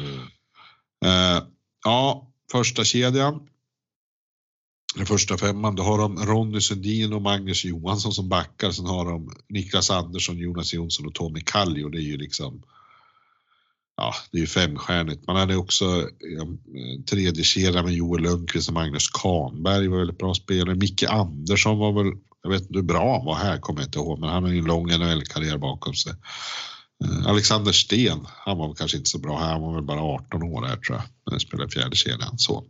Speaker 8: Ja, första kedjan. Den första femman, då har de Ronny Sundin och Magnus Johansson som backar. Sen har de Niklas Andersson, Jonas Jonsson och Tommy Kallio. Det är ju liksom, ja, det är ju femstjärnigt. Man hade också tredje kedjan med Joel Lundqvist och Magnus Kahnberg var väldigt bra spelare. Micke Andersson var väl, jag vet inte hur bra han var här, kommer jag inte ihåg, men han har ju en lång NHL-karriär bakom sig. Alexander Sten, han var väl kanske inte så bra här, han var väl bara 18 år här tror jag, när han spelade fjärde kedjan. Så.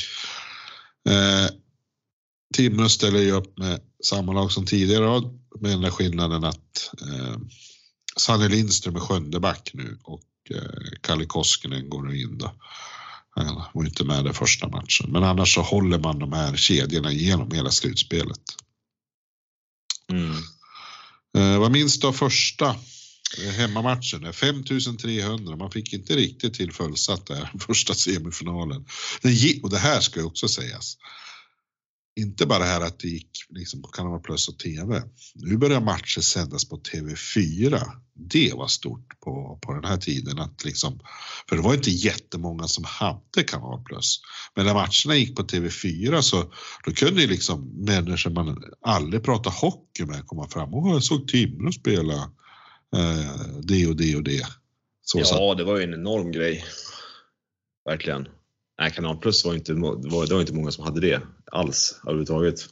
Speaker 8: Timrå ställer ju upp med samma lag som tidigare med den där skillnaden att Sanne Lindström är sjunde back nu och Kalle Koskinen går in då. Han var inte med i första matchen, men annars så håller man de här kedjorna igenom hela slutspelet. Vad minns du av första? hemmamatchen, 5300. Man fick inte riktigt till fullsatt där första semifinalen. Och det här ska ju också sägas. Inte bara här att det gick liksom på Kanal Plus och TV. Nu börjar matcher sändas på TV4. Det var stort på den här tiden. Att liksom, för det var inte jättemånga som hade Kanal Plus. Men när matcherna gick på TV4 så då kunde ju liksom människor man aldrig pratade hockey med komma fram. Och jag såg Timrå spela det och det och det.
Speaker 9: Så det var ju en enorm grej. Verkligen. Nej, Kanal Plus var inte många som hade det alls överhuvudtaget.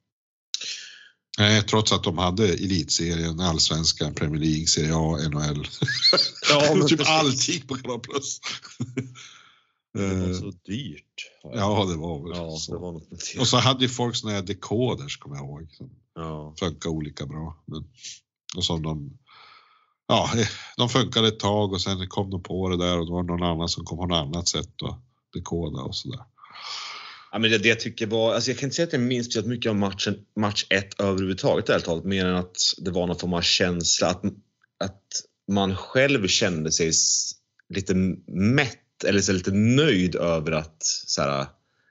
Speaker 8: Nej, trots att de hade elitserien, allsvenskan, Premier League, Serie A, NHL.
Speaker 9: Ja,
Speaker 8: typ allt gick på Kanal Plus.
Speaker 9: Det var så dyrt.
Speaker 8: Ja, det var väl.
Speaker 9: Ja, det var något med det.
Speaker 8: Och så hade ju folk såna här dekoders, kommer jag ihåg. Som
Speaker 9: ja.
Speaker 8: Funkar olika bra. Och som de funkade ett tag och sen kom de på det där och det var någon annan som kom på något annat sätt och dekoda och sådär.
Speaker 9: Ja, men det jag tycker var, alltså jag kan inte säga att jag minns speciellt mycket om match 1 överhuvudtaget helt taget, mer än att det var någon form av känsla att man själv kände sig lite mätt eller så lite nöjd över att så här,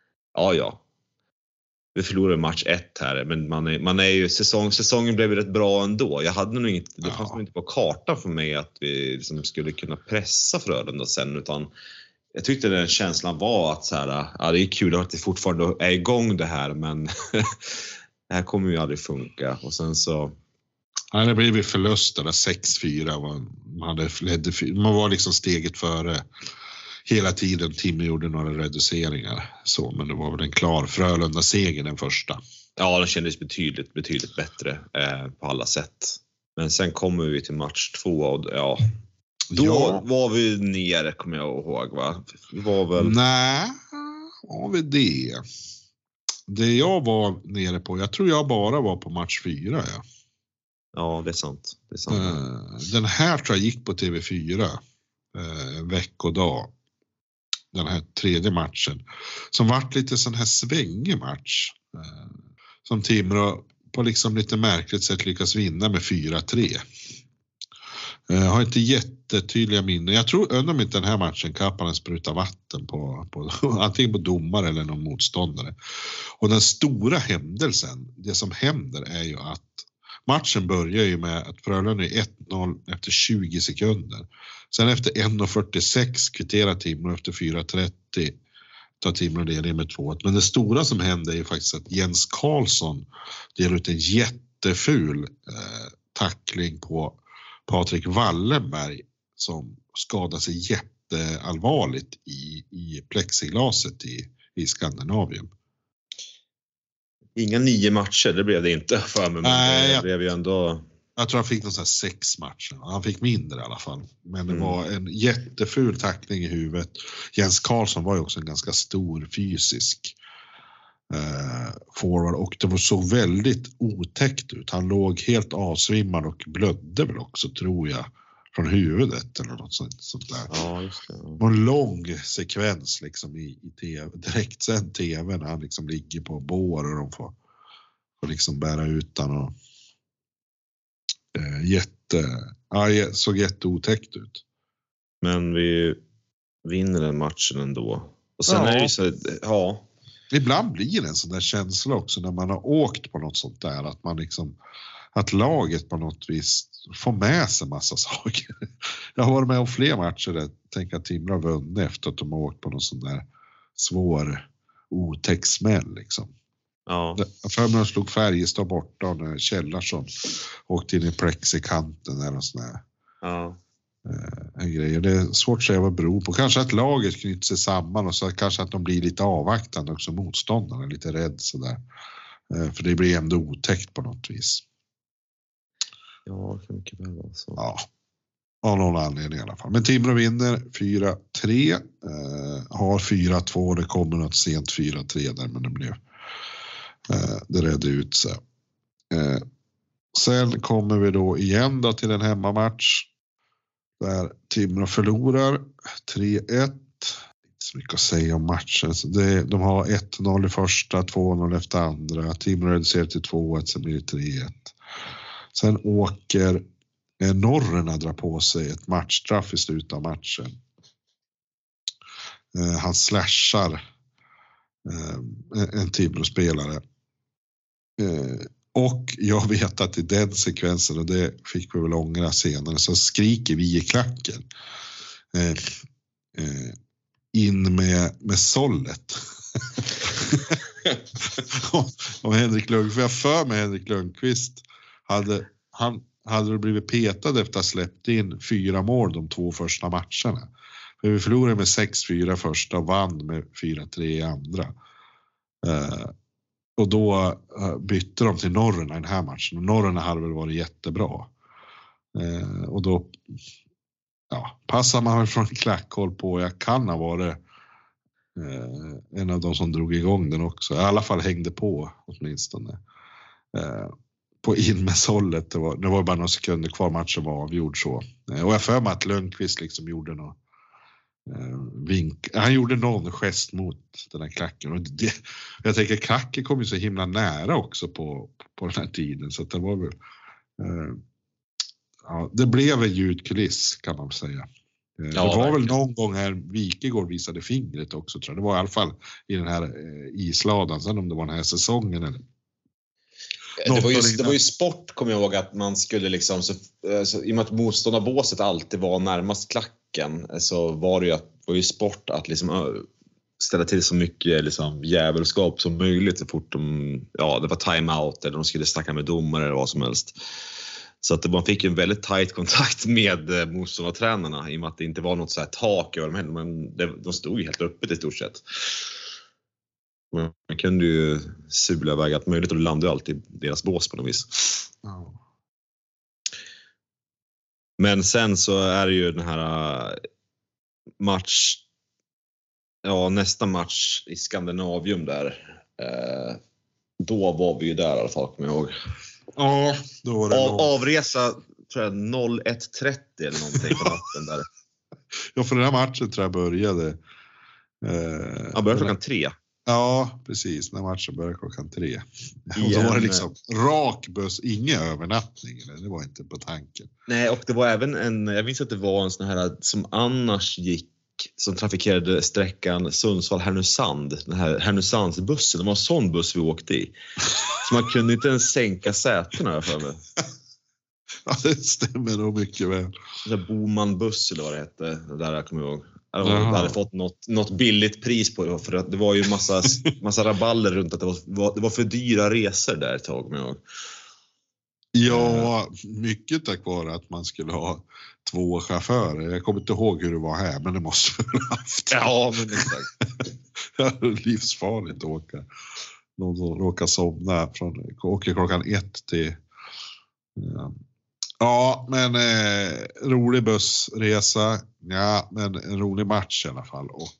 Speaker 9: vi förlorade match 1 här, men man är ju säsongen blev rätt bra ändå. Jag hade nog inte, det fanns nog inte på kartan för mig att vi liksom skulle kunna pressa Frölunda sen, utan jag tyckte den känslan var att så här, det är kul att det fortfarande är igång det här, men det här kommer ju aldrig funka. Och sen så
Speaker 8: det blev ju förluster där 6-4. Man var liksom steget före hela tiden. Timmy gjorde några reduceringar så, men det var väl en klar Frölunda seger den första.
Speaker 9: Ja, den kändes betydligt bättre på alla sätt. Men sen kommer vi till match 2 och då var vi nere, kommer jag ihåg, va? Vi var väl...
Speaker 8: Nej, var vi det? Det jag var nere på, jag tror jag bara var på match 4.
Speaker 9: Ja, det är sant.
Speaker 8: Den här tror jag gick på TV4 veckodag. Den här tredje matchen. Som vart lite sån här svängig match. Som Timrå på liksom lite märkligt sätt lyckas vinna med 4-3. Jag har inte jättetydliga minnen. Jag tror undom inte den här matchen Kapanen sprutar vatten på antingen på domare eller någon motståndare. Och den stora händelsen, det som händer är ju att matchen börjar ju med att Frölunda är 1-0 efter 20 sekunder. Sen efter 1:46 kvitterar Timrå, efter 4:30 tar Timrå ledning med 2-1. Men det stora som händer är ju faktiskt att Jens Karlsson delar ut en jätteful tackling på Patrik Wallenberg som skadar sig jätteallvarligt i plexiglaset i Skandinavien.
Speaker 9: Inga 9 matcher, det blev det inte för mig. Men det blev ju ändå...
Speaker 8: Jag tror han fick någon sån här 6 matcher. Han fick mindre i alla fall. Men det var en jätteful tackling i huvudet. Jens Karlsson var ju också en ganska stor fysisk forward. Och det såg väldigt otäckt ut. Han låg helt avsvimmad och blödde väl också, tror jag, från huvudet eller något sånt där.
Speaker 9: Ja, just det.
Speaker 8: Och en lång sekvens liksom i TV, direkt sen TV, när han liksom ligger på bår och de får liksom bära ut han och såg jätteotäckt ut.
Speaker 9: Men vi vinner den matchen ändå. Och sen är det ju så,
Speaker 8: ibland blir det en sån där känsla också när man har åkt på något sånt där, att man liksom, att laget på något vis får med sig massa saker. Jag har varit med om fler matcher där jag tänker att Timrå har vunnit efter att de har åkt på någon sån där svår otäck smäll liksom.
Speaker 9: Ja.
Speaker 8: För mig slog Färjestad borta och när Kjellarsson åkte in i plexikanten eller sån där.
Speaker 9: Ja.
Speaker 8: En grej. Det är svårt att säga vad det beror på. Kanske att laget knyter sig samman och så kanske att de blir lite avvaktande också, motståndarna, lite rädd sådär. För det blir ändå otäckt på något vis.
Speaker 9: Ja, det kan mycket väl vara så.
Speaker 8: Ja, av någon anledning i alla fall. Men Timrå vinner 4-3. Har 4-2. Det kommer något sent 4-3 där, men det blev det redde ut sig. Sen kommer vi då igen då till en hemmamatch där Timrå förlorar 3-1. Inte så mycket att säga om matchen. De har 1-0 i första, 2-0 efter andra. Timrå reducerar till 2-1, sen blir det 3-1. Sen åker Norrena drar på sig ett matchstraff i slutet av matchen. Han slashar en Timrå-spelare. Och jag vet att i den sekvensen, och det fick vi väl ångra senare, så skriker vi i klacken in med sållet. Och Henrik Lundqvist, för jag för mig Henrik Lundqvist hade det blivit petad efter att ha släppt in 4 mål de 2 första matcherna. För vi förlorade med 6-4 första och vann med 4-3 i andra. Och då bytte de till Norrena i den här matchen. Och Norrena hade väl varit jättebra. Och då passar man väl från klackhåll på. Jag kan ha varit en av de som drog igång den också. I alla fall hängde på åtminstone. På in med sållet. Det var bara några sekunder kvar, matchen var avgjord så. Och jag för mig att Lundqvist liksom gjorde något han gjorde någon gest mot den här klacken. Och jag tänker klacken kom ju så himla nära också på den här tiden. Så att det var väl det blev en ljudkuliss kan man säga. Det var väl någon gång här Wikegård visade fingret också tror jag. Det var i alla fall i den här isladan. Sen om det var den här säsongen eller
Speaker 9: det var ju sport, kommer jag ihåg, att man skulle liksom i och med att motståndarbåset alltid var närmast klacken, så var det ju sport att liksom ställa till så mycket liksom jävelskap som möjligt så fort det var timeout eller de skulle snacka med domare eller vad som helst. Så att man fick en väldigt tight kontakt med motståndartränarna i och med att det inte var något så här tak över dem, men de stod ju helt öppet i stort sett. Man kunde ju sula iväg allt möjligt och det landade alltid deras bås på något vis. Men sen så är det ju den här nästa match i Skandinavium där. Då var vi ju där i alla fall, kommer jag ihåg.
Speaker 8: Ja, då var det
Speaker 9: avresa tror jag 01:30 eller någonting på natten där.
Speaker 8: Ja, för den här matchen tror jag började.
Speaker 9: Började klockan 3.
Speaker 8: Ja, precis. När matchen började klockan 3. Och då var det liksom rak buss, ingen övernattning. Eller? Det var inte på tanken.
Speaker 9: Nej, och det var även jag minns att det var en sån här som annars gick, som trafikerade sträckan Sundsvall-Härnösand. Den här Härnösandsbussen. Det var en sån buss vi åkte i. Så man kunde inte ens sänka sätena för mig.
Speaker 8: Ja, det stämmer nog mycket väl.
Speaker 9: Den där Boman-buss eller vad det hette. Det där jag kommer ihåg. Jag hade fått något billigt pris på det, för att det var ju massa raballer runt att det var för dyra resor där ett tag med.
Speaker 8: Ja, mycket tack vare att man skulle ha 2 chaufförer. Jag kommer inte ihåg hur det var här, men det måste vi ha haft.
Speaker 9: Ja, men exakt.
Speaker 8: Det är livsfarligt att åka. Någon som råkar somna åker klockan 1 till... Ja, men rolig bussresa. Ja, men en rolig match i alla fall. Och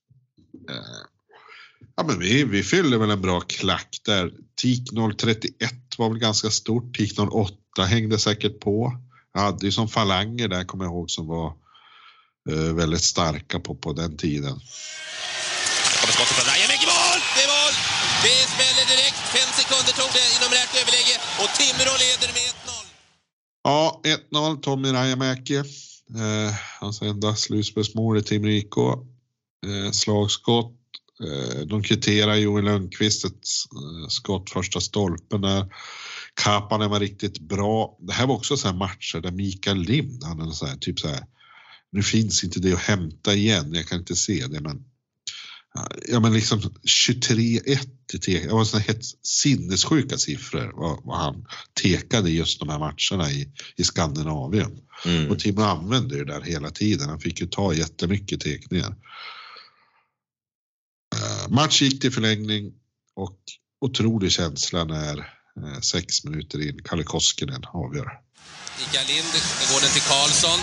Speaker 8: men vi fyllde väl en bra klack där. TIK 031 var väl ganska stort. TIK 08 hängde säkert på. Jag hade ju som falanger där, kommer jag ihåg, som var väldigt starka på den tiden.
Speaker 17: Kommer skottet från Rajamäki, mål! Det är mål! Det smäller direkt. 5 sekunder tog det inom rätt överläge. Och Timrå leder med 1-0.
Speaker 8: Ja, 1-0 Tommy Rajamäki. Hans enda slutspelsmål i Timrå IK. Slagskott. De kvitterar Joel Lundqvist ett skott första stolpen där. Kapanen var riktigt bra. Det här var också så här matcher där Mikael Lind hade så här, typ så här, nu finns inte det att hämta igen, jag kan inte se det, men ja, men liksom 23-1 till TK. Det var såna helt sinnessjuka siffror vad han tekade just de här matcherna i Skandinavien. Och Timrå använde det där hela tiden. Han fick ju ta jättemycket tekningar. Match gick till förlängning och otrolig känsla när 6 minuter in Kalle Koskinen avgör.
Speaker 17: Mikael Lind, går den till Karlsson.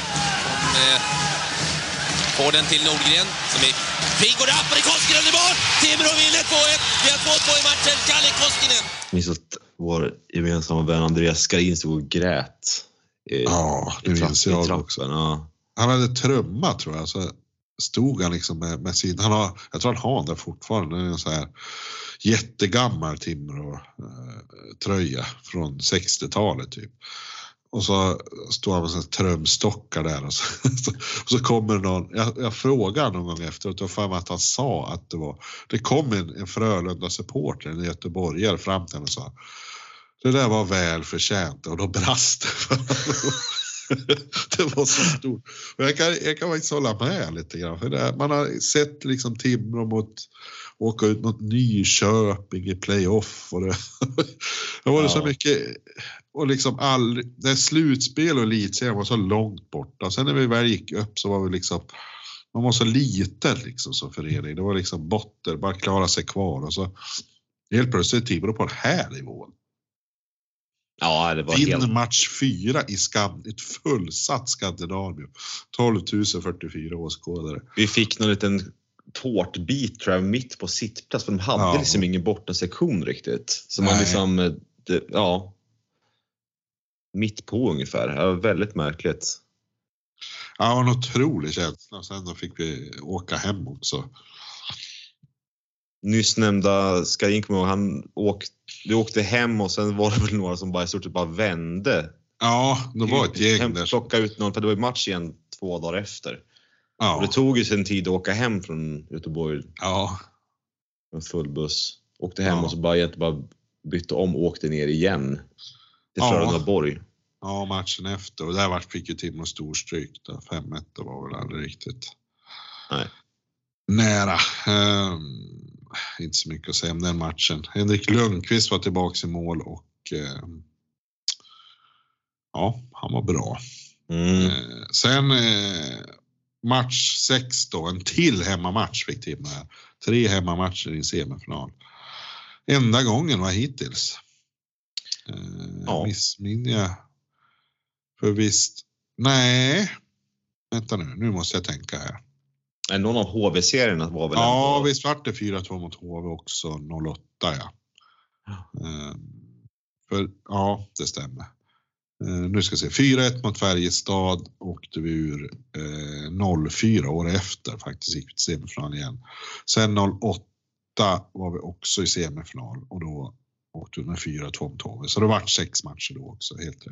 Speaker 17: Får den till Nordgren som är pigg och rapp, och det är Koskinen i mål! Timrå vinner 2-1. Vi har 2-2 i matchen. Kalle Koskinen.
Speaker 9: Jag minns att vår gemensamma vän Andreas Skarin stod och grät.
Speaker 8: Ja, det minns jag också.
Speaker 9: Ja.
Speaker 8: Han hade trumma, tror jag. Så stod han liksom med sin... jag tror han har det fortfarande. En så här jättegammal Timrå tröja från 60-talet typ. Och så står han med sån trömstockar där och så kommer någon, jag frågar någon gång efteråt och för mig att han sa att det kom en Frölunda-supporter, en göteborgare fram till och sa det där var väl förtjänt och då brast det. Det var så stort. Och jag kan faktiskt hålla med lite grann. För man har sett liksom Timrå åka ut mot Nyköping i playoff. Och det var så mycket. Och liksom det slutspel och elitserien var så långt borta. Sen när vi väl gick upp så var vi liksom, man var så liten liksom som förening. Det var liksom botten, bara klara sig kvar. Och så helt plötsligt Timrå på den här nivån.
Speaker 9: Ja, det var
Speaker 8: helt... match 4 i ett fullsatt Skandinavium. 12 044 åskådare.
Speaker 9: Vi fick någon liten tårtbit tror jag mitt på sittplats. För de hade liksom ingen bortasektion riktigt. Så man liksom, mitt på ungefär. Det var väldigt märkligt.
Speaker 8: Ja, en otrolig känsla. Sen då fick vi åka hem också.
Speaker 9: Nyss nämnda Skajinko, vi åkte hem och sen var det väl några som bara i stort sett bara vände.
Speaker 8: Ja, det var ett gäng där.
Speaker 9: Plocka ut någon, för det var ju match igen 2 dagar efter.
Speaker 8: Ja. Och
Speaker 9: det tog ju sin tid att åka hem från Göteborg.
Speaker 8: Ja.
Speaker 9: En full buss. Åkte hem och så bara bytte om och åkte ner igen. Till Frölundaborg.
Speaker 8: Ja, matchen efter. Och där fick ju Timrå stor stryk. 5-1 var väl aldrig riktigt.
Speaker 9: Nej.
Speaker 8: Nära. Inte så mycket att säga om den matchen. Henrik Lundqvist var tillbaka i mål och han var bra. Sen match 6 då, en till hemmamatch fick Timrå här. 3 hemmamatcher i semifinal. Enda gången var hittills. Missminner jag. För visst, nej. Vänta nu måste jag tänka här.
Speaker 9: Någon av HV-serierna var väl
Speaker 8: ändå... visst var det 4-2 mot HV också, 08 det stämmer. Nu ska vi se, 4-1 mot Färjestad åkte vi ur 04 år efter faktiskt gick vi till semifinal igen. Sen 08 var vi också i semifinal och då åkte vi med 4-2 mot HV. Så det var 6 matcher då också, helt rätt.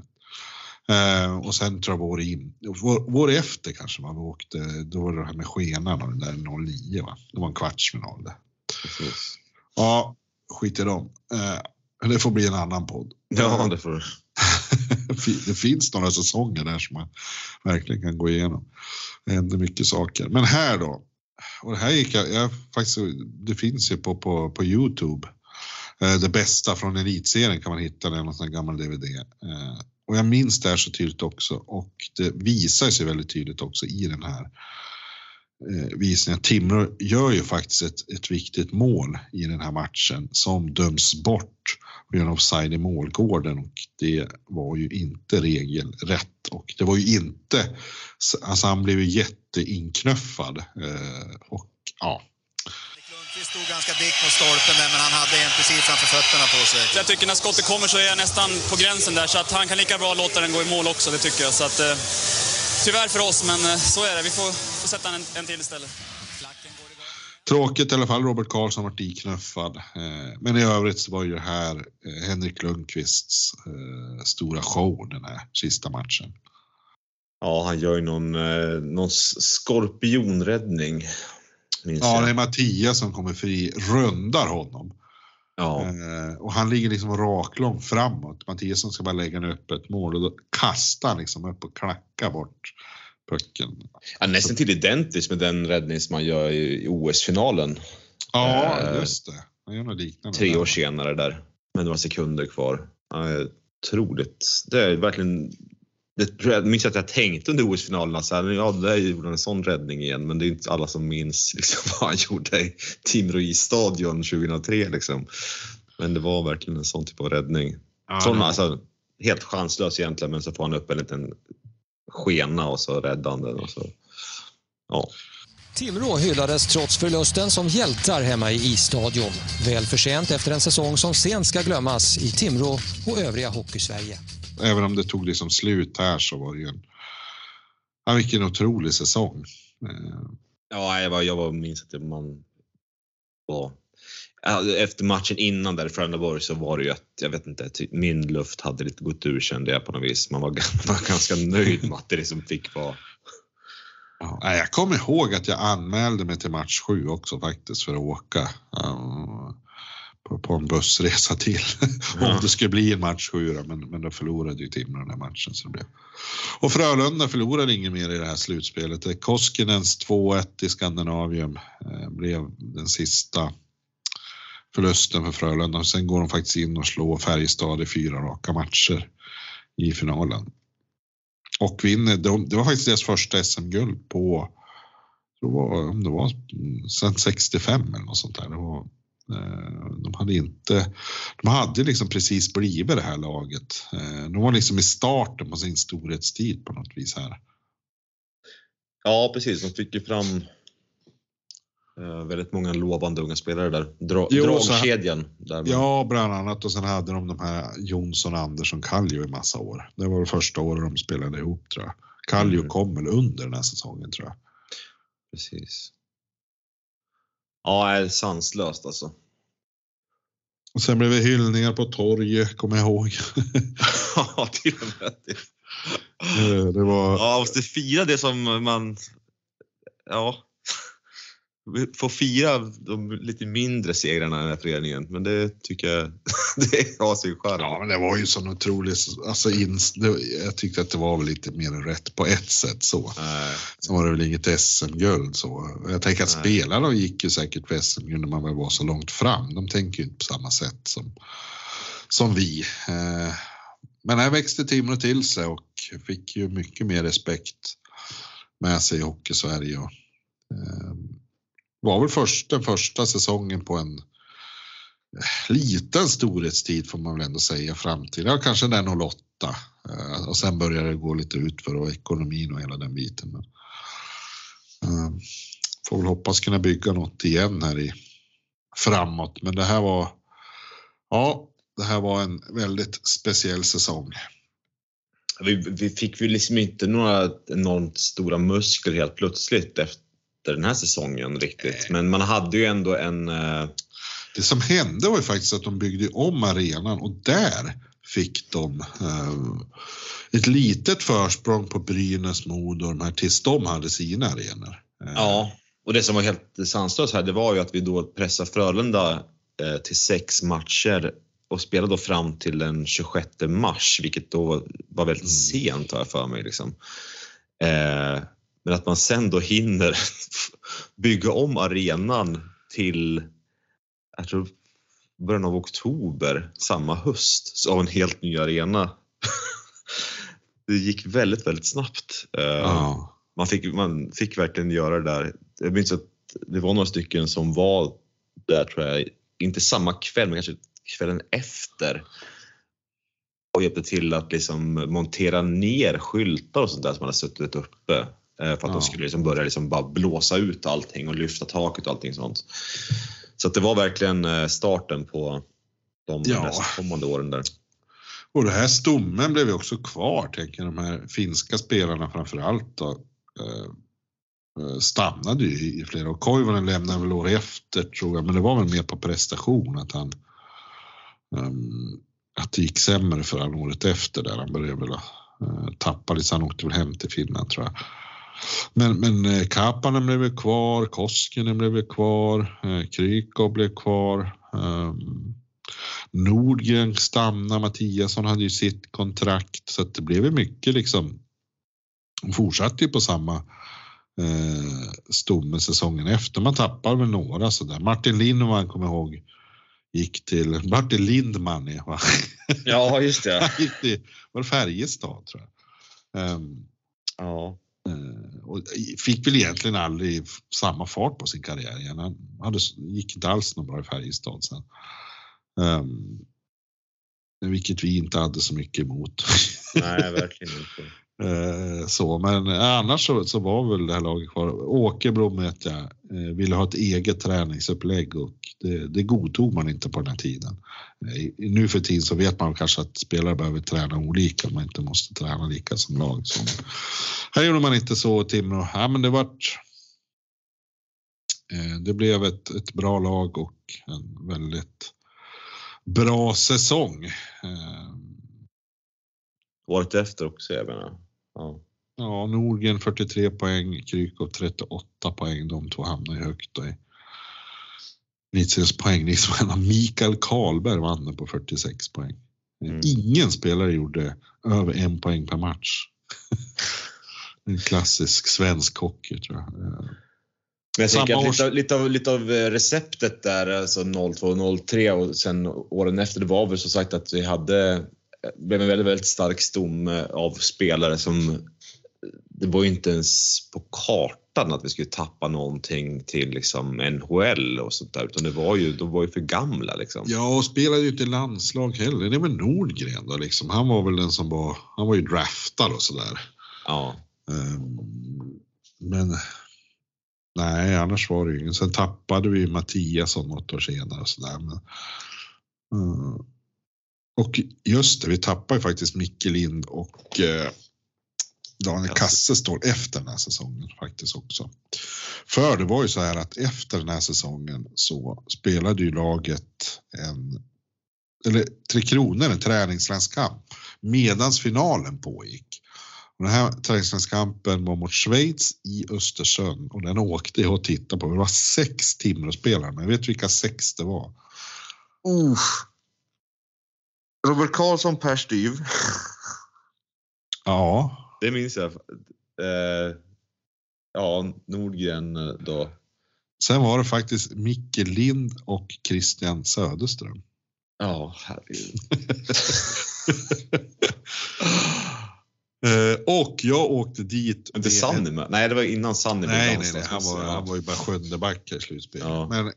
Speaker 8: Och sen tror jag vår efter kanske vi åkte, då var det här med skenan och den där 09 va. Det var en kvartsfinal där.
Speaker 9: Precis.
Speaker 8: Ja, skit i dem. Det får bli en annan podd.
Speaker 9: Ja, det får.
Speaker 8: Det finns några säsonger där som man verkligen kan gå igenom. Det händer mycket saker. Men här då. Och det här gick jag faktiskt, det finns ju på YouTube. Det bästa från elitserien kan man hitta det, någon sån gammal DVD. Och jag minns det här så tydligt också. Och det visar sig väldigt tydligt också i den här visningen. Timrå gör ju faktiskt ett viktigt mål i den här matchen som döms bort på grund av offside i målgården. Och det var ju inte regelrätt. Och det var ju inte... Alltså han blev ju jätteinknöffad. Och ja...
Speaker 18: Det stod ganska dikt på stolpen där, men han hade en precis framför fötterna på sig.
Speaker 19: Jag tycker när skottet kommer så är jag nästan på gränsen där, så att han kan lika bra låta den gå i mål också, det tycker jag. Så att, tyvärr för oss, men så är det. Vi får sätta en till istället.
Speaker 8: Tråkigt i alla fall, Robert Karlsson varit iknöffad. Men i övrigt så var ju det här Henrik Lundqvists stora show den här sista matchen.
Speaker 9: Ja, han gör ju någon skorpionräddning.
Speaker 8: Ja, det är Mattias som kommer fri, rundar honom.
Speaker 9: Ja.
Speaker 8: Och han ligger liksom raklång framåt. Mattias som ska bara lägga en öppet mål och då kastar han liksom upp och klackar bort pucken.
Speaker 9: Ja, nästan till identiskt med den räddning som man gör i OS-finalen.
Speaker 8: Ja, just det. Han gör något liknande.
Speaker 9: 3 år senare där. Men det var sekunder kvar. Otroligt. Det är verkligen... Jag minns att jag tänkte under OS-finalerna så här, där gjorde en sån räddning igen, men det är inte alla som minns liksom, vad han gjorde i Timrå i stadion 2003 liksom. Men det var verkligen en sån typ av räddning. Alltså, helt chanslös egentligen, men så får han upp en liten skena och så räddar han den och så. Ja.
Speaker 10: Timrå hyllades trots förlusten som hjältar hemma i isstadion. Väl förtjänt efter en säsong som sent ska glömmas i Timrå och övriga Hockeysverige.
Speaker 8: Även om det tog liksom slut här så var det ju vilken otrolig säsong.
Speaker 9: Ja, jag minns att man var efter matchen innan där i Frölundaborg så var det ju att, jag vet inte, min luft hade lite gått ur, kände jag på något vis. Man var ganska nöjd med att det liksom fick vara.
Speaker 8: Ja, jag kommer ihåg att jag anmälde mig till match 7 också faktiskt för att åka på en bussresa till. Om det skulle bli en match 7, men då förlorade ju Timrå den här matchen. Så det blev. Och Frölunda förlorade ingen mer i det här slutspelet. Koskinens 2-1 i Skandinavium blev den sista förlusten för Frölunda. Sen går de faktiskt in och slår Färjestad i 4 raka matcher i finalen. Och vinner, det var faktiskt deras första SM-guld på, om det var sen 65 eller något sånt där. Det var, de hade liksom precis blivit det här laget. De var liksom i starten på sin storhetstid på något vis här.
Speaker 9: Ja, precis. De fick ju fram väldigt många lovande unga spelare där. Dragkedjan.
Speaker 8: Ja, bland annat. Och sen hade de här Jonsson och Andersson Kallio i massa år. Det var det första året de spelade ihop, tror jag. Kallio kom väl under den här säsongen, tror jag.
Speaker 9: Precis. Ja, det är sanslöst alltså.
Speaker 8: Och sen blev det hyllningar på torget, kommer jag ihåg.
Speaker 9: Ja, till och med.
Speaker 8: Det var...
Speaker 9: Ja, måste fira det som man... Ja... Få fira de lite mindre segrarna i den här föreningen. Men det tycker jag det har sin charm.
Speaker 8: Ja, men det var ju så otroligt. Alltså, jag tyckte att det var väl lite mer rätt på ett sätt så. Så var det väl inget SM-guld så. Jag tänker att spelarna gick ju säkert på SM-guld när man väl var så långt fram. De tänker ju inte på samma sätt som vi. Men här växte Timrå till sig och fick ju mycket mer respekt med sig i Hockey-Sverige. Och var väl den första säsongen på en liten storhetstid får man väl ändå säga fram till. Ja, kanske den 08. Och sen började det gå lite ut för ekonomin och hela den biten. Men, får väl hoppas kunna bygga något igen här framåt. Men det här var en väldigt speciell säsong.
Speaker 9: Vi fick ju liksom inte några enormt stora muskler helt plötsligt efter den här säsongen riktigt. Men man hade ju ändå en...
Speaker 8: Det som hände var ju faktiskt att de byggde om arenan och där fick de ett litet försprång på Brynäs, Modo och de här tills de hade sina arenor.
Speaker 9: Ja, och det som var helt sanslöst här, det var ju att vi då pressade Frölunda till 6 matcher och spelade då fram till den 26 mars, vilket då var väldigt sent har jag för mig liksom. Men att man sen då hinner bygga om arenan till, jag tror, början av oktober samma höst av en helt ny arena. Det gick väldigt, väldigt snabbt. Man fick verkligen göra det där. Jag minns att det var några stycken som var där, tror jag, inte samma kväll men kanske kvällen efter. Och hjälpte till att liksom montera ner skyltar och sånt där som man hade suttit uppe. För att de skulle liksom börja liksom bara blåsa ut allting och lyfta taket och allting sånt. Så att det var verkligen starten på de nästkommande åren där.
Speaker 8: Och det här stommen blev ju också kvar, tänker jag. De här finska spelarna framförallt då, stannade ju i flera år. Koivunen lämnade väl år efter, tror jag. Men det var väl mer på prestation att han att det gick sämre för han året efter där. Han började väl tappa lite, så han åkte väl hem till Finland, tror jag. Men Kapanen blev kvar, Koskinen blev kvar, Krykov blev kvar, Nordgren stannade, Mattiasson hade ju sitt kontrakt, så att det blev mycket liksom. De fortsatte ju på samma stomme säsongen efter. Man tappade väl några sådär. Martin Lindman, kommer jag ihåg, gick till Martin Lindman.
Speaker 9: Ja, just det.
Speaker 8: Han gick till, var det Färjestad, tror jag.
Speaker 9: Ja.
Speaker 8: Och fick väl egentligen aldrig samma fart på sin karriär. Han gick inte alls någon bra i Färjestad sen. Vilket vi inte hade så mycket emot.
Speaker 9: Nej, verkligen inte.
Speaker 8: Så, men annars så var väl det här laget kvar. Åkerblom vet jag ville ha ett eget träningsupplägg och det godtog man inte på den här tiden. Nu för tiden så vet man kanske att spelare behöver träna olika, man inte måste träna lika som lag. Så här gjorde man inte så, Timrå. Ja, men det Det blev ett bra lag och en väldigt bra säsong.
Speaker 9: Året efter också, jag menar.
Speaker 8: Ja, Nordgren 43 poäng, Krykov 38 poäng. De två hamnar ju högt då i Nitsels poäng. Mikael Karlberg vann på 46 poäng. Ingen spelare gjorde över 1 poäng per match. En klassisk svensk hockey, tror jag.
Speaker 9: Men jag tänker att lite av receptet där, alltså 02-03 och sen åren efter, det var väl så sagt att vi blev en väldigt, väldigt stark stom av spelare som det var ju inte ens på kartan att vi skulle tappa någonting till liksom NHL och sånt där, utan de var ju för gamla liksom. Ja, och spelade ju inte i landslag heller. Det var Nordgren då liksom. Han var väl den som han var ju draftad och sådär. Ja.
Speaker 8: Men nej, annars var det ju ingen. Sen tappade vi Mattiasson något år senare och sådär. Och just det, vi tappade ju faktiskt Micke Lind och Daniel Kassestål efter den här säsongen faktiskt också. För det var ju så här att efter den här säsongen så spelade ju laget Tre Kronor en träningslandskamp medans finalen pågick. Och den här träningslandskampen var mot Schweiz i Östersund och den åkte jag och tittade på. Det var 6 Timrå-spelare, men jag vet vilka 6 det var.
Speaker 9: Robert Karlsson, Per Styv.
Speaker 8: Ja.
Speaker 9: Det minns jag. Nordgren då.
Speaker 8: Sen var det faktiskt Micke Lind och Christian Söderström.
Speaker 9: Ja, herregud.
Speaker 8: Och jag åkte dit.
Speaker 9: Inte Sanny med? Nej, det var innan Sanny.
Speaker 8: Nej, han var ju bara 7:e back i slutspelet. Ja. Men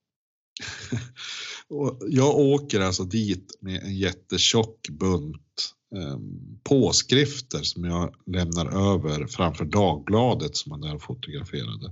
Speaker 8: jag åker alltså dit med en jättetjock bunt påskrifter som jag lämnar över framför Dagbladet som man där fotograferade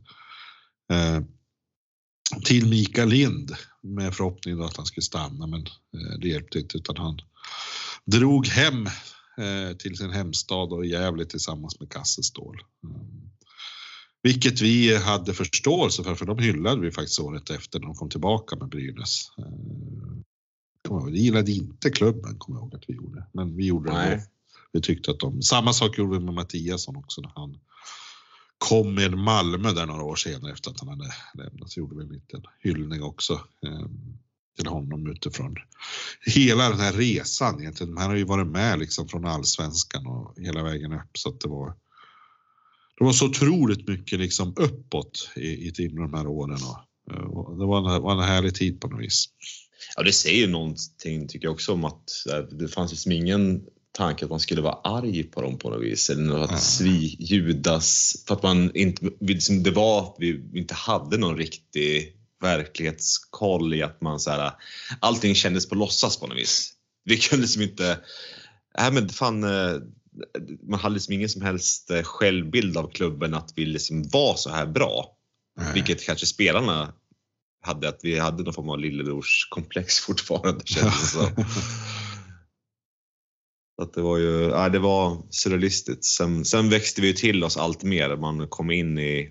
Speaker 8: till Mikael Lind med förhoppning att han skulle stanna, men det hjälpte inte, utan han drog hem till sin hemstad och Gävle tillsammans med Kassestål. Vilket vi hade förståelse för de hyllade vi faktiskt året efter när de kom tillbaka med Brynäs. Vi gillade inte klubben, kommer jag ihåg att vi gjorde. Men vi gjorde det. Vi tyckte att samma sak gjorde vi med Mattiasson också när han kom med Malmö där några år senare efter att han hade lämnat. Så gjorde vi en liten hyllning också till honom utifrån hela den här resan egentligen. Han har ju varit med liksom från Allsvenskan och hela vägen upp, så att det var så otroligt mycket liksom uppåt i de här åren och det var en härlig tid på något vis.
Speaker 9: Ja, det säger ju någonting tycker jag också om att det fanns liksom ingen tanke att man skulle vara arg på dem på något vis eller att judas för att man inte liksom, vi inte hade någon riktig verklighetskoll i att man så här, allting kändes på låtsas på något vis. Vi kunde liksom inte man hade liksom ingen som helst självbild av klubben att vi liksom var så här bra. Vilket kanske spelarna hade, att vi hade någon form av lillebrors komplex fortfarande, kändes det så. Att det var ju, det var surrealistiskt. Sen växte vi till oss allt mer. Man kom in i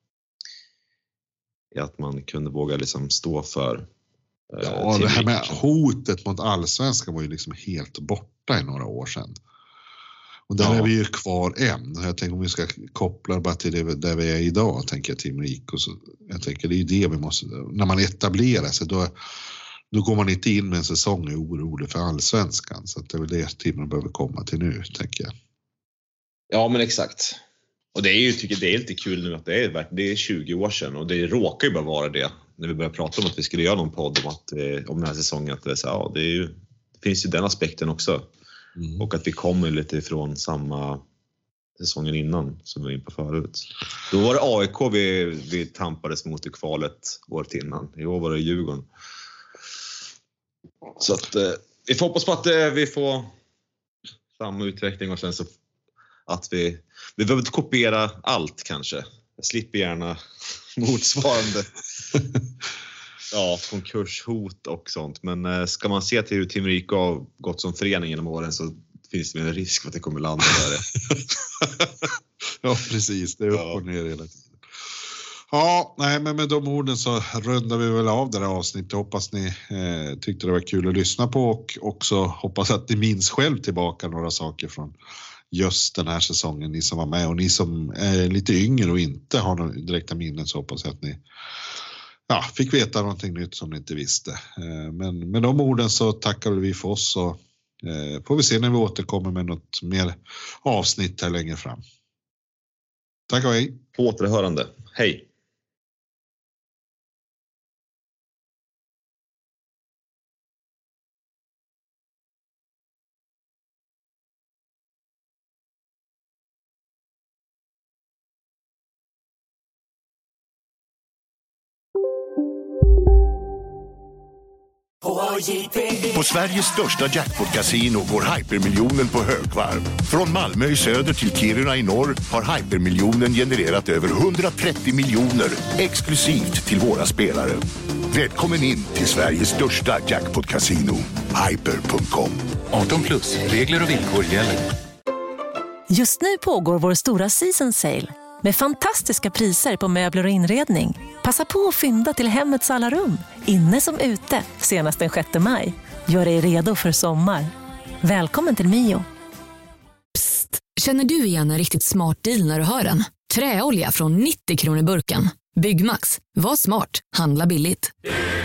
Speaker 9: att man kunde våga liksom stå för.
Speaker 8: Ja, det här med hotet mot Allsvenskan var ju liksom helt borta i några år sedan. Och där är vi ju kvar än. Jag tänker om vi ska koppla bara till det där vi är idag, tänker jag, Team Rico. Så jag tänker det är ju det vi måste, när man etablerar sig då går man inte in med en säsong och är orolig för Allsvenskan. Så att det är väl det Timrå behöver komma till nu, tänker jag. Ja, men exakt. Och det är ju, tycker det är lite kul nu att det är 20 år sedan och det råkar ju bara vara det när vi börjar prata om att vi skulle göra någon podd om den här säsongen, att det är så, det finns ju den aspekten också. Och att vi kommer lite ifrån samma säsongen innan som vi var in på förut. Då var det AIK vi tampades mot i kvalet året innan. I år var det Djurgården. Så att vi får hoppas på att vi får samma utveckling och sen så att vi behöver inte kopiera allt kanske. Jag slipper gärna motsvarande konkurshot och sånt. Men ska man se till hur Team Rico har gått som förening genom åren så finns det en risk för att det kommer landa där. Ja, precis. Det är upp och ner hela tiden. Ja, nej, men med de orden så rundar vi väl av det här avsnittet. Hoppas ni tyckte det var kul att lyssna på och också hoppas att ni minns själv tillbaka några saker från just den här säsongen. Ni som var med och ni som är lite yngre och inte har några direkta minnen, så hoppas jag att ni fick veta någonting nytt som ni inte visste. Men med de orden så tackar vi för oss och får vi se när vi återkommer med något mer avsnitt här längre fram. Tack och hej.
Speaker 9: På återhörande. Hej.
Speaker 20: På Sveriges största jackpot-casino går hypermiljonen på högvarv. Från Malmö i söder till Kiruna i norr har hypermiljonen genererat över 130 miljoner exklusivt till våra spelare. Välkommen in till Sveriges största jackpot-casino, hyper.com.
Speaker 21: 18+, regler och villkor gäller.
Speaker 22: Just nu pågår vår stora season sale med fantastiska priser på möbler och inredning. Passa på att fynda till hemmets alla rum, inne som ute, senast den 6 maj. Gör dig redo för sommar. Välkommen till Mio.
Speaker 23: Psst, känner du igen en riktigt smart deal när du hör den? Träolja från 90 kronor burken. Byggmax, var smart, handla billigt.